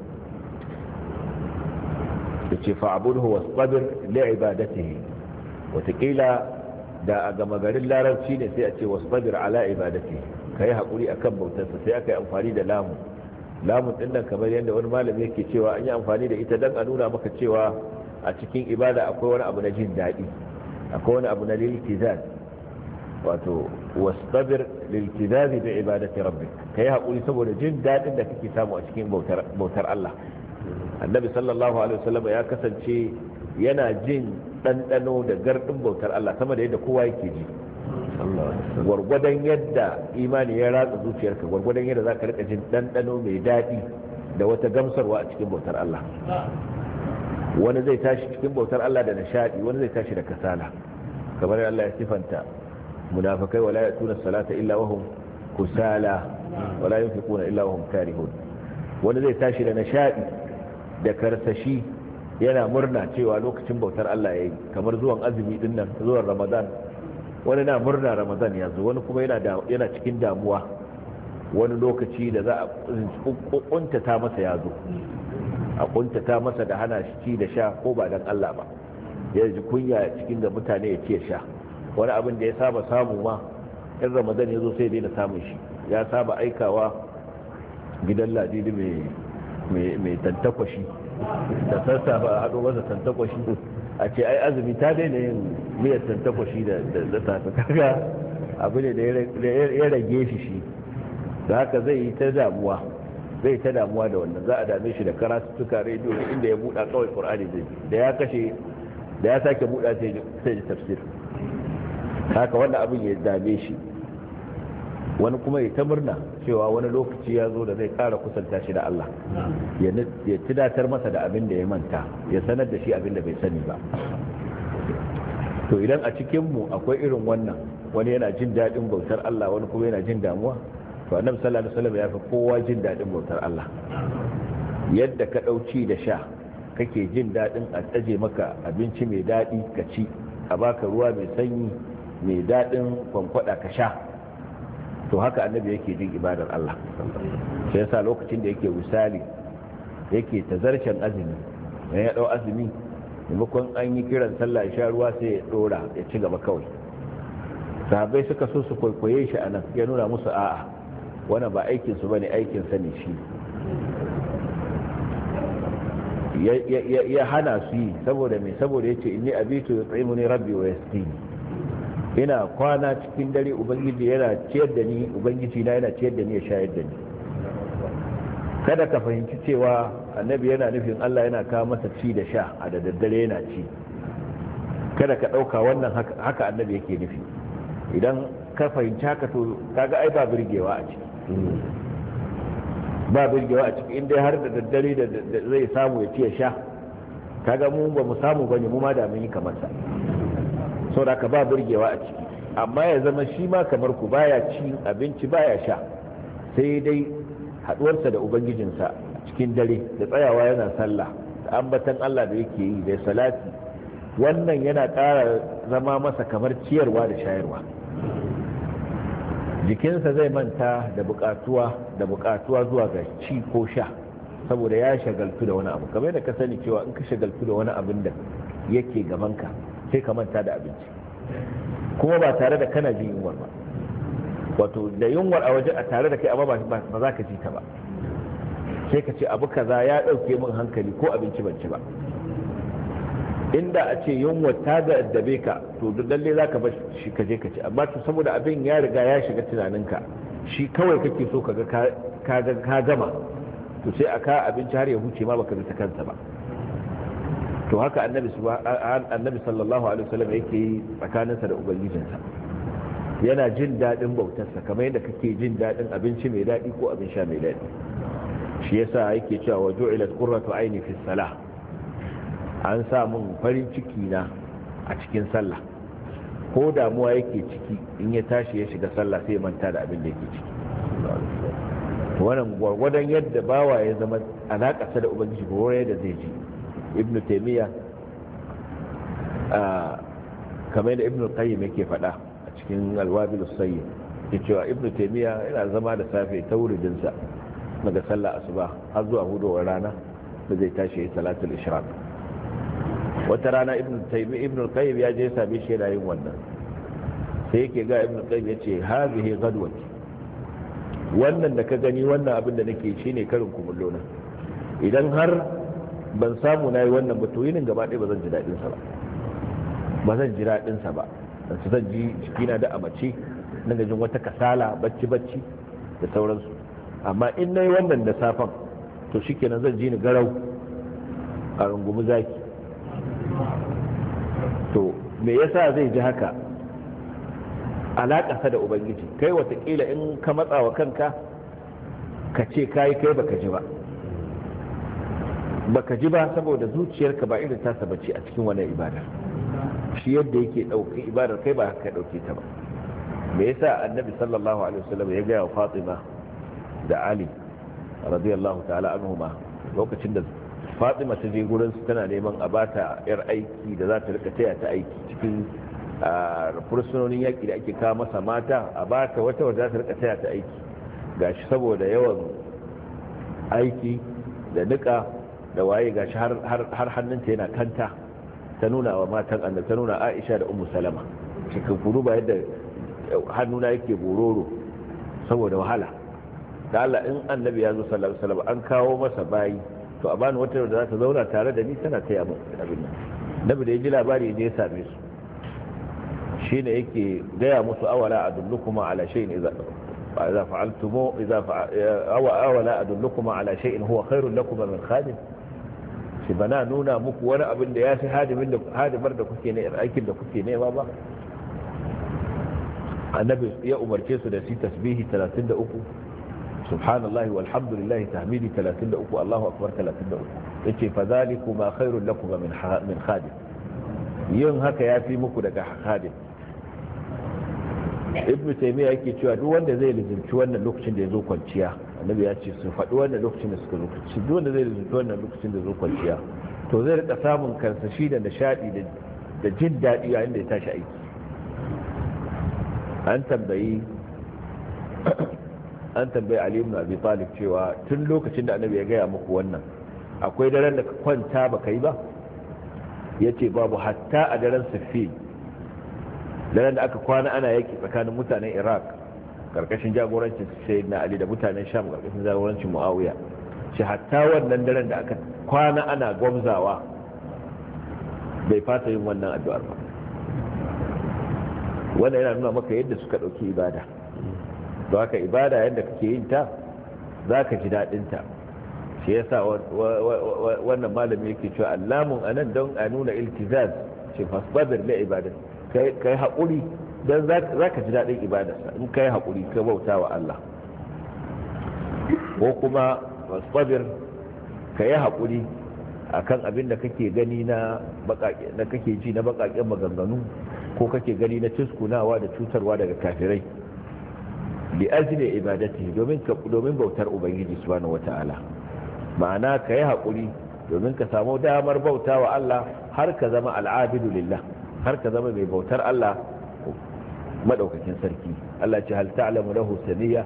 yace fa'budhu wasbir li'ibadatihi, watakila da a gama garin larabci ne sai a ce wasbir ala ibadatihi, kai hakuri akan bautarsa, sai aka yi amfani da lamu. lamun din nan kamar yadda wani malami yake cewa an yi amfani da ita dan a nuna maka cewa a cikin ibada akwai wani abu na jin daɗi, akwai wani abu na liltizaz, wato wasbir liltizaz bi ibadati rabbik, kai hakuri saboda jin daɗin da kake samu a cikin bautar bautar Allah. Annabi sallallahu alaihi wasallam ya kasance yana jin ɗanɗano da gardin bautar Allah sama da yadda kowa yake ji. Gwargwadon yadda imani ya ratsa zuciyarka, gwargwadon yadda za ka rika jin ɗanɗano mai daɗi da wata gamsarwa a cikin bautar Allah. Wani zai tashi cikin bautar Allah da nishaɗi, wani zai tashi da kasala, kamar Allah ya sifanta munafikai wala yatuna salata illa wahum kusala wala yunfiquna illa wahum karihun. Wani zai tashi da nishaɗi da karsashi, yana murna cewa lokacin bautar Allah yayi, kamar zuwan azumi din nan, zuwan Ramadan. Wani na murna Ramadan ya zo, wani kuma yana yana cikin damuwa, wani lokaci da za a kuntata masa ya zo, a kuntata masa da hana shi ci da sha ko ba dan Allah ba, ya ji kunya cikin da mutane ya ce sha. Wani abin da ya saba samu ma in Ramadan ya zo sai daina samun shi. Ya saba aikawa gidan ladidi mai mai tantakwashi da sassa ba a haɗo masa tantakwashi a ce ai azumi ta daina yin miyar tantakwashi da safe, kaga abu ne da ya rage shi shi da haka zai yi ta damuwa zai ta damuwa da wannan. za a dame shi da karatuttuka rediyo inda ya buɗa kawai ƙur'ani zai, da ya kashe da ya sake buɗa sai ji tafsir. haka wannan abin ya dame shi. Wani kuma ya ta murna cewa wani lokaci ya zo da zai kara kusanta shi da Allah, ya tunatar masa da abin da ya manta, ya sanar da shi abin da bai sani ba. To idan a cikinmu akwai irin wannan, wani yana jin daɗin bautar Allah, wani kuma yana jin damuwa, to annabi sallallahu alaihi wasallam ya fi kowa jin daɗin bautar Allah. Yadda ka ɗauci da sha kake jin daɗin a tsaje maka abinci mai daɗi ka ci, a baka ruwa mai sanyi mai daɗin kwankwada ka sha, to haka annabi yake jin ibadar Allah. sai yasa lokacin da yake misali yake tazarcen azumi, idan ya dau azumi maimakon an yi kiran sallah ya sha ruwa sai ya dora ya ci gaba kawai. sahabbai suka so su kwaikwaye shi anan, ya nuna musu a'a wannan ba aikin su bane, aikin sa ne shi. ya hana su yi saboda me, saboda yace inni abitu yut'imuni rabbi wa yasqini, ina kwana cikin dare ubangiji yana ciyar da ni, ubangiji na yana ciyar da ni ya shayar da ni. kada ka fahimci cewa annabi yana nufin Allah yana kawo masa ci da sha a da daddare yana ci, kada ka dauka wannan haka annabi yake nufi. idan ka fahimci haka to kaga ai ba birgewa a ciki, ba birgewa a ciki inda har da daddare da zai samu ya ci ya sha, kaga mu ba mu samu bane, mu ma da mun yi kamar sa, sau da ka ba burgewa a ciki. Amma ya zama shi ma kamar ku baya ci abinci baya sha, sai dai haduwarsa da ubangijinsa cikin dare da tsayawa yana sallah da ambatan Allah da yake yi da salati, wannan yana ƙara zama masa kamar ciyarwa da shayarwa. jikinsa zai manta da buƙatuwa da buƙatuwa zuwa ga ci ko sha saboda ya shagaltu da wani abu. kamar da ka sani cewa in ka shagaltu da wani abin da yake gabanka sai ka manta da abinci, kuma ba tare da kana jin yunwar ba. wato da yunwar a waje a tare da kai amma ba za ka ji ta ba, sai ka ce abu kaza ya dauke min hankali ko abinci ban ci ba. inda a ce yunwar ta ga addabe ka to lalle za ka bar shi ka je ka ci, amma to saboda abin ya riga ya shiga tunaninka, shi kawai kake so ka ga ka gama, to sai aka abinci har ya huce ma baka bi ta kansa ba. to haka annabi annabi sallallahu alaihi wasallam yake yi tsakaninsa da ubangijinsa, yana jin dadin bautarsa kamar yadda kake jin dadin abinci mai dadi ko abin sha mai dadi. shi yasa yake cewa ju'ilat qurratu aini fi salah, an sa mun farin ciki na a cikin sallah ko damuwa yake ciki in ya tashi ya shiga sallah sai ya manta da abin da yake ciki. Wannan gwargwadon yadda bawa ya zama alaƙarsa da ubangiji ko yadda zai ji. Ibn Taymiyyah kamar da Ibn Qayyim yake faɗa a cikin Al-Wabil as-Sayyid, yake cewa Ibn Taymiyyah yana zama da safe ta wuridinsa daga sallah asuba har zuwa hudowar rana da zai tashi ya salatul ishraq. Wata rana Ibn Taymiyyah Ibn Qayyim ya je same shi yana yin wannan, sai yake ga Ibn Qayyim yace hadhihi ghadwati, wannan da ka gani wannan abin da nake shine karin kumullo na, idan har ban samu nayi wannan ba to yinin gaba ɗaya ba zan ji dadin sa ba ba zan ji dadin sa ba zan ji jikina da amace nan da jin wata kasala bacci bacci da sauransu. Amma in nayi wannan da safan to shikenan zan ji ni garau a rungumi zaki. To me yasa zai ji haka? Alaƙarsa da ubangiji. Kai watakila in ka matsa wa kanka ka ce kayi kai baka ji ba baka ji ba saboda zuciyarka ba irin tasa bace a cikin wannan ibada. Shi yadda yake ɗauki ibadar kai ba haka ɗauke ta ba. Me yasa annabi sallallahu alaihi wasallam ya gaya wa Fatima da Ali radiyallahu ta'ala anhuma lokacin da Fatima ta je gurin su tana neman a bata yar aiki da za ta rika taya ta aiki cikin fursunonin yaƙi da ake kawo masa mata, a bata wata wadda za ta rika taya ta aiki. Gashi saboda yawan aiki da nika da waye gashi har hannunta yana kanta, ta nuna wa matan annabi, ta nuna Aisha da Ummu Salama cikin kuru ba yadda hannuna yake bororo saboda wahala. Da Allah in annabi ya zo sallallahu alaihi wasallam an kawo masa bayi to a bani wata da za ta zauna tare da ni tana taya min abin nan. Nabi da ya ji labari ne ya same su, shine yake gaya musu awala adullukuma ala shay'in idza idza fa'altum idza awala adullukuma ala shay'in huwa khairun lakum min khadim. Shi bana nuna muku wani abin da ya fi hadimin da hadimar da kuke ne aikin da kuke nema ba. Annabi ya umarce su da su tasbihi talatin da uku, subhanallahi walhamdulillahi tahmidi talatin da uku, Allahu akbar talatin da uku. Yace fa zalikuma khairun lakum min min khadim. Yin haka yafi muku daga khadim. Ibn Taymiyyah yake cewa duk wanda zai lizinci wannan lokacin da yazo kwanciya, annabi ya ce su faɗi wannan lokacin da suka lokaci, duk wanda zai lizinci wannan lokacin da yazo kwanciya to zai rika samun karsashi da nishadi da jin daɗi yayin da ya tashi aiki. An tambayi an tambayi Ali ibn Abi Talib cewa tun lokacin da annabi ya gaya muku wannan akwai daren da ka kwanta baka yi ba? Yace babu, hatta a daren Siffin, daren da aka kwana ana yaki tsakanin mutanen Iraq karkashin jagorancin Sayyidina Ali da mutanen Sham karkashin jagorancin Muawiya. Shi hatta wannan daren da aka kwana ana gwamzawa bai fata yin wannan addu'ar ba. Wannan yana nuna maka yadda suka ɗauki ibada. Don haka ibada yadda kake yin ta za ka ji daɗinta. Shi yasa wannan malami yake cewa allamun anan don a nuna iltizaz ce fasbabir na ibada. Kai haƙuri don za ka ji daɗin ibadarsa in kai haƙuri ka bauta wa Allah. Ko kuma fasbabir ka yi haƙuri akan abin da kake gani na kake ji na baƙaƙen maganganu ko kake gani na ciskunawa da cutarwa daga kafirai li ajli ibadati domin domin bautar ubangiji subhanahu wata'ala. Ma'ana ka yi haƙuri domin ka samu damar bauta wa Allah har ka zama al'abidu lillah, har ka zama mai bautar Allah madaukakin sarki. Allah ce hal ta'lamu lahu samiyya,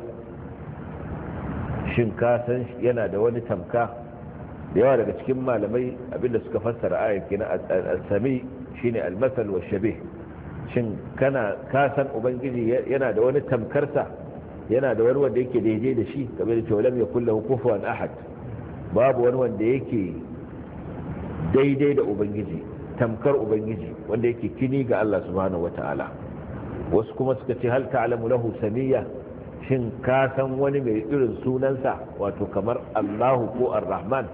shin ka san yana da wani tamka? Da yawa daga cikin malamai abinda suka fassara ayar kenan as-sami shine al-masal wa shabih. Shin kana ka san ubangiji yana da wani tamkarsa, yana da wani wanda yake daidai da shi? kamar da cewa lam yakul lahu kufuwan ahad, babu wani wanda yake daidai da ubangiji, tamkar ubangiji wanda yake kini ga Allah subhanahu wata'ala. Wasu kuma suka ce hal ta'lamu lahu samiyya, shin ka san wani mai irin sunansa, wato kamar Allahu ko Ar-Rahman?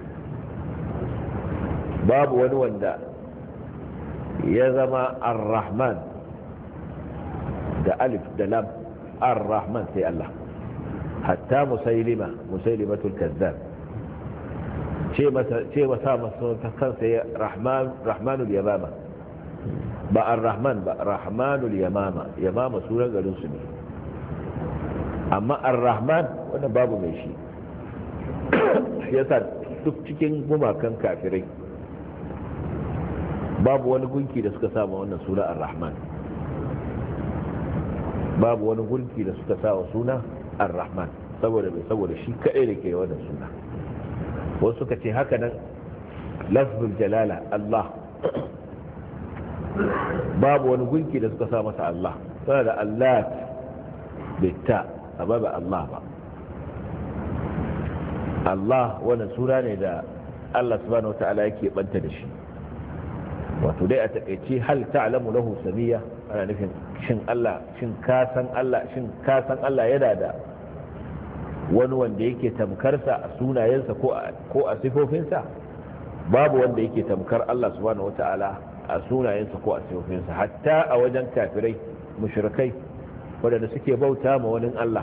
Babu wani wanda ya zama Ar-Rahman da alif da lam, Ar-Rahman sai Allah. Hatta Musailima, Musailimatul Kazzab, ce masa ce masa masa kansa ya Rahman, Rahmanul Yamama, ba ar-rahman ba rahmanul yamama yamama sunan garin su ne amma ar-rahman wannan babu mai shi yasa duk cikin gumakan kafirai babu wani gunki da suka sama wannan suna ar-rahman babu wani gunki da suka sa suna ar-rahman saboda bai saboda shi kadai da ke wannan suna wasu suka ce haka nan lafzul jalala Allah babu wani gunki da suka sa masa Allah suna da Allah bitta amma ba Allah ba Allah wannan suna ne da Allah subhanahu wata'ala yake banta da shi wato dai a takeice hal ta'lamu lahu samiyya ana nufin shin Allah shin ka san Allah shin ka san Allah yana da wani wanda yake tamkarsa a sunayensa ko a ko a sifofinsa babu wanda yake tamkar Allah subhanahu wata'ala a sunayensa ko a sifofinsa hatta a wajen kafirai mushrikai wadanda suke bauta ma wani Allah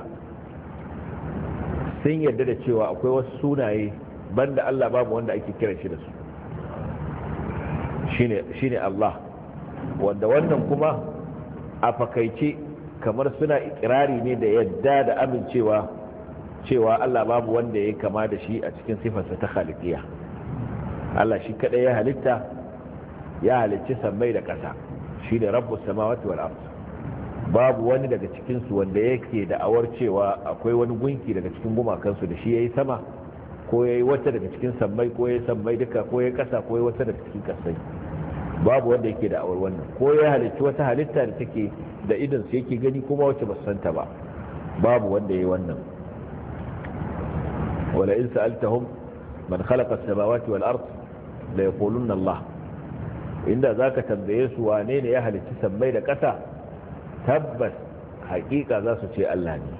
sun yarda da cewa akwai wasu sunaye banda Allah babu wanda ake kiran shi da su shine shine Allah wanda wannan kuma a fakaice kamar suna ikirari ne da yadda da amincewa cewa Allah babu wanda ya kama da shi a cikin sifarsa ta khaliqiyya Allah shi kadai ya halitta ya halicci sammai da ƙasa shi da rabbus samawati wal ard babu wani daga cikin su wanda yake da awar cewa akwai wani gunki daga cikin gumakan su da shi yayi sama ko yayi wata daga cikin sammai ko yayi sammai duka ko yayi ƙasa ko yayi wata daga cikin ƙasai babu wanda yake da awar wannan ko ya halicci wata halitta da take da idan su yake gani kuma wacce ba santa ba babu wanda yayi wannan wala in sa'altahum man khalaqa as-samawati wal ard la yaquluna Allah inda zaka tambaye su wane ne ya halicci sammai da ƙasa tabbas hakika za su ce Allah ne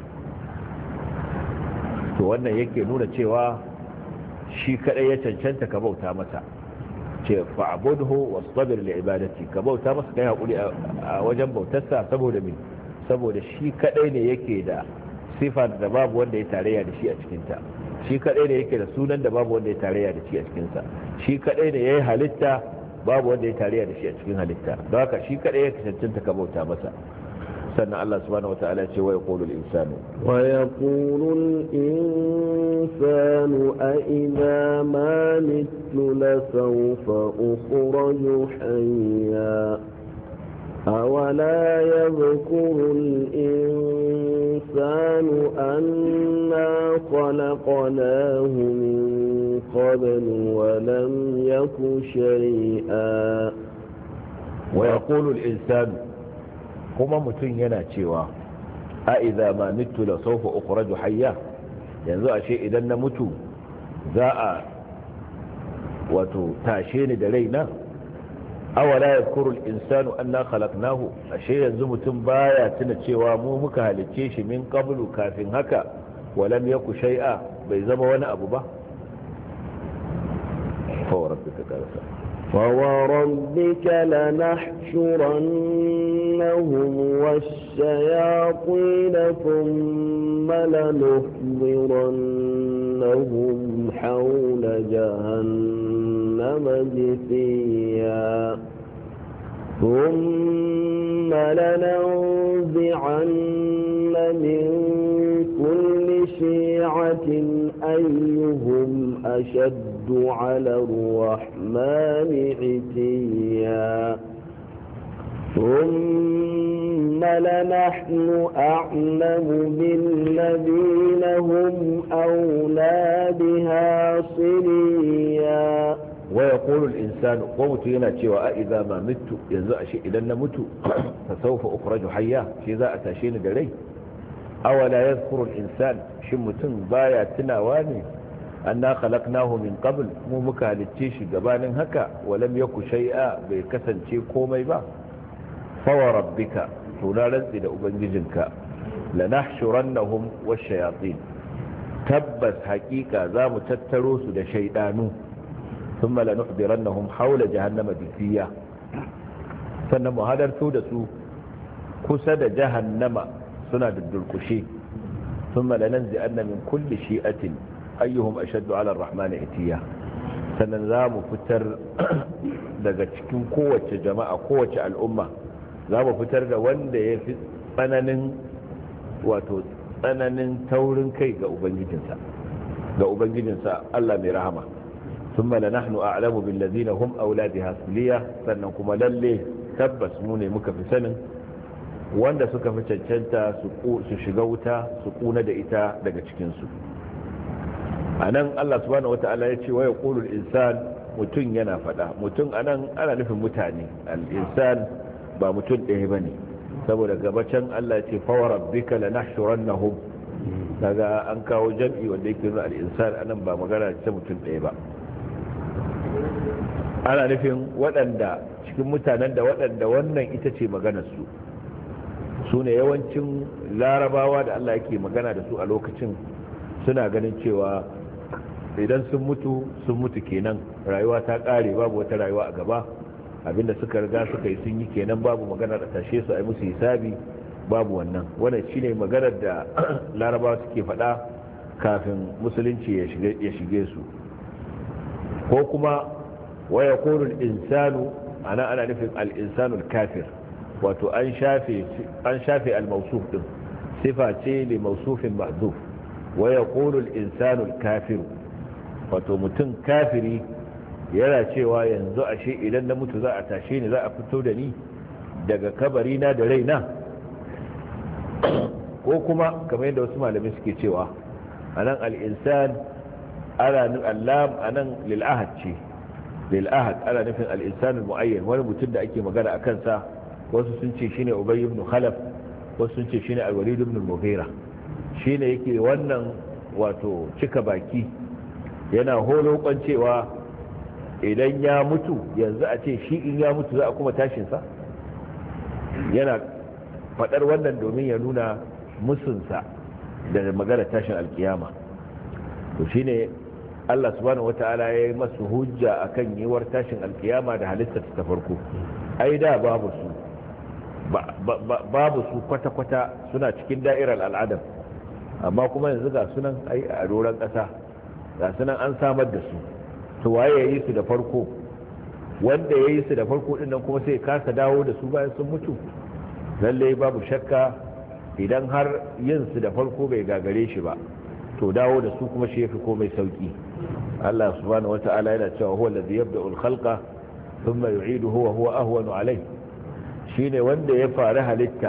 to wannan yake nuna cewa shi kadai ya cancanta ka bauta masa ce fa'budhu wastabir li ibadati ka bauta masa kai hakuri a wajen bautarsa saboda me saboda shi kadai ne yake da sifar da babu wanda ya tarayya da shi a cikin ta shi kadai ne yake da sunan da babu wanda ya tarayya da shi a cikin sa shi kadai ne yayi halitta babu wanda ya tarayya da shi a cikin halitta don haka shi kadai ya cancanta ka bauta masa sannan Allah subhanahu wata'ala ce wa yaqulu al-insanu wa yaqulu al-insanu a idha ma mittu la sawfa ukhraju hayya awala yadhkuru al-insanu anna khalaqnahu min qablu wa lam yaku shay'a wa yaqulu al-insanu kuma mutum yana cewa a idza ma mitu la sawfa ukhraju hayya yanzu ashe idan na mutu za a wato tashe ni da raina awala yadhkuru al-insanu anna khalaqnahu ashe yanzu mutum baya tuna cewa mu muka halicce shi min qablu kafin haka walam yaku shay'a bai zama wani abu ba fa rabbika karasa فوربك لنحشرنهم والشياطين ثم لنحضرنهم حول جهنم جثيا ثم لننزعن من كل شيعة أيهم أشد على الرحمن عتيا ثم لنحن أعلم بالذين هم أولى بها صليا ويقول الإنسان قوت يناتي وإذا ما مت ينزع شيء إذا نمت فسوف أخرج حيا شذا أتاشين دلي أولا يذكر الإنسان شمتن بايا تناواني أننا خلقناه من قبل مو مكا للتيش قبان هكا ولم يكن شيئا بكسن شيء قومي با فوربك تنالز إلى أبنجزنك لنحشرنهم والشياطين تبس حقيقة ذا متتروس لشيطانو ثم لنحضرنهم حول جهنم دثيا فنمو هذا الثودة كسد جهنم سنة الدلكشي ثم لننزئن من كل شيئة أيهم أشد على الرحمن عتيا sannan za mu fitar daga cikin kowace jama'a kowace al'umma za mu fitar da wanda ya fi tsananin wato tsananin taurin kai ga ubangijinsa ga ubangijinsa Allah mai rahama thumma lanahnu a'lamu bil ladina hum awla biha suliya sannan kuma lalle tabbas mu ne muka fi sanin wanda suka fi cancanta su shiga wuta su kuna da ita daga cikin su anan Allah subhanahu wata'ala ya ce wa yaqulu al insan mutun yana fada mutun anan ana nufin mutane al insan ba mutun ɗaya bane saboda gabacin Allah ce fa rabbika lanahshurannahum daga an kawo jam'i wanda yake nuna al-insan anan ba magana ta mutum ɗaya ba ana nufin waɗanda cikin mutanen da waɗanda wannan ita ce maganar su su ne yawancin larabawa da Allah yake magana da su a lokacin suna ganin cewa idan sun mutu sun mutu kenan rayuwa ta ƙare babu wata rayuwa a gaba abinda suka riga suka yi sun yi kenan babu maganar a tashe su a yi musu hisabi babu wannan wannan shine maganar da larabawa suke faɗa kafin musulunci ya shige su ko kuma waya qulul insanu ana ana nufin al-insanu al-kafir wato an shafe an shafe al-mawsuf din sifa ce li mawsufin mahdhuf waya qulul insanu al-kafir wato mutum kafiri yana cewa yanzu ashe idan na mutu za a tashe ni za a fito da ni daga kabari na da raina ko kuma kamar yadda wasu malamai suke cewa anan al-insan ana nufin allam anan lil ahad ce lil ahad ana nufin al-insan al-muayyan wani mutum da ake magana a kansa wasu sun ce shine ubay ibn khalaf wasu sun ce shine al-walid ibn al-mughira shine yake wannan wato cika baki yana holo cewa idan ya mutu yanzu a ce shi in ya mutu za a kuma tashinsa yana faɗar wannan domin ya nuna musunsa da magana tashin alkiyama to shine Allah subhanahu wata'ala ya yi masu hujja akan yiwuwar tashin alkiyama da halittar ta farko ai da babu su babu su kwata-kwata suna cikin da'irar al'adam amma kuma yanzu ga sunan ai a doron ƙasa ga sunan an samar da su to waye ya yi su da farko wanda ya yi su da farko din nan kuma sai kasa dawo da su bayan sun mutu lalle babu shakka idan har yin su da farko bai gagare shi ba to dawo da su kuma shi yafi komai sauki Allah subhanahu wata'ala yana cewa huwa allazi yabda'u al-khalqa thumma yu'iduhu wa huwa ahwanu alayh shine wanda ya fara halitta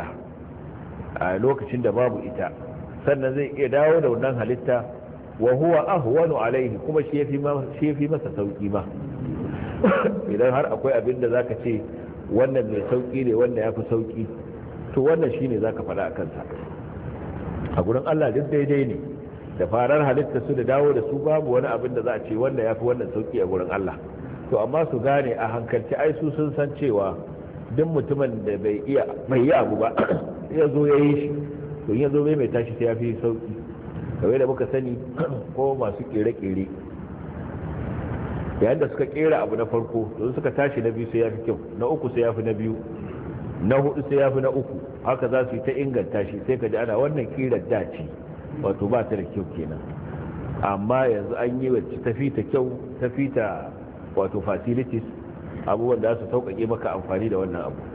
a lokacin da babu ita sannan zai iya dawo da wannan halitta wa huwa ahwanu alayhi kuma shi yafi shi yafi masa sauki ma idan har akwai abin da zaka ce wannan mai sauki ne wanda yafi sauki to wannan shine zaka faɗa a kansa a gurin Allah duk daidai ne da farar halitta su da dawo da su babu wani abin da za a ce wanda yafi wannan sauki a gurin Allah to amma su gane a hankalci ai su sun san cewa duk mutumin da bai iya bai yi abu ba ya zo ya yi shi to ya zo mai tashi sai yafi sauki kawai da muka sani ko masu kere-kere yayin da suka kera abu na farko don suka tashi na biyu sai ya fi kyau na uku sai ya fi na biyu na hudu sai ya fi na uku haka za su yi ta inganta shi sai ka ji ana wannan kirar dace wato ba ta da kyau kenan amma yanzu an yi wacce tafi ta kyau tafi ta wato facilities abubuwan da su sauƙaƙe maka amfani da wannan abu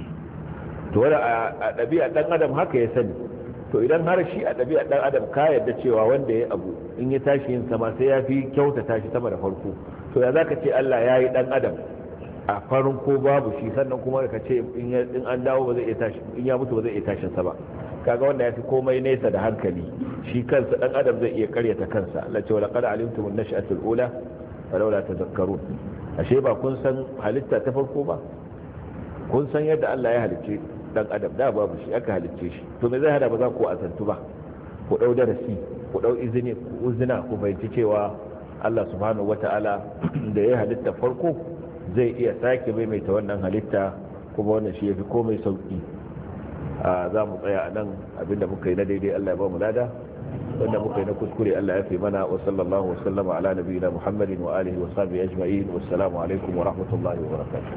to wanda a ɗabi'a ɗan adam haka ya sani to idan har shi a ɗabi'a ɗan adam ka yarda cewa wanda ya abu in ya tashi yin sama sai ya fi kyauta tashi sama da farko to ya za ka ce Allah ya yi ɗan adam a farin ko babu shi sannan kuma ka ce in an dawo ba zai iya tashi in ya mutu ba zai iya tashin sa ba kaga wanda ya fi komai nesa da hankali shi kansa ɗan adam zai iya karyata kansa Allah ce wala qad alimtum an-nash'atul ula falawla tadhakkarun ashe ba kun san halitta ta farko ba kun san yadda Allah ya halicce dan adam da babu shi aka halicce shi to me zai hada ba za ku asantu ba ku dau darasi ku dau izini ku uzina ku fahimci cewa Allah subhanahu wata'ala da ya halitta farko zai iya sake maimaita wannan halitta kuma wannan shi yafi komai sauki a za mu tsaya a nan abinda muka yi na daidai Allah ya ba mu lada wanda muka yi na kuskure Allah ya fi mana wa sallallahu wa sallama ala nabiyina Muhammadin wa alihi wa sahbihi ajma'in wassalamu alaikum wa rahmatullahi wa barakatuh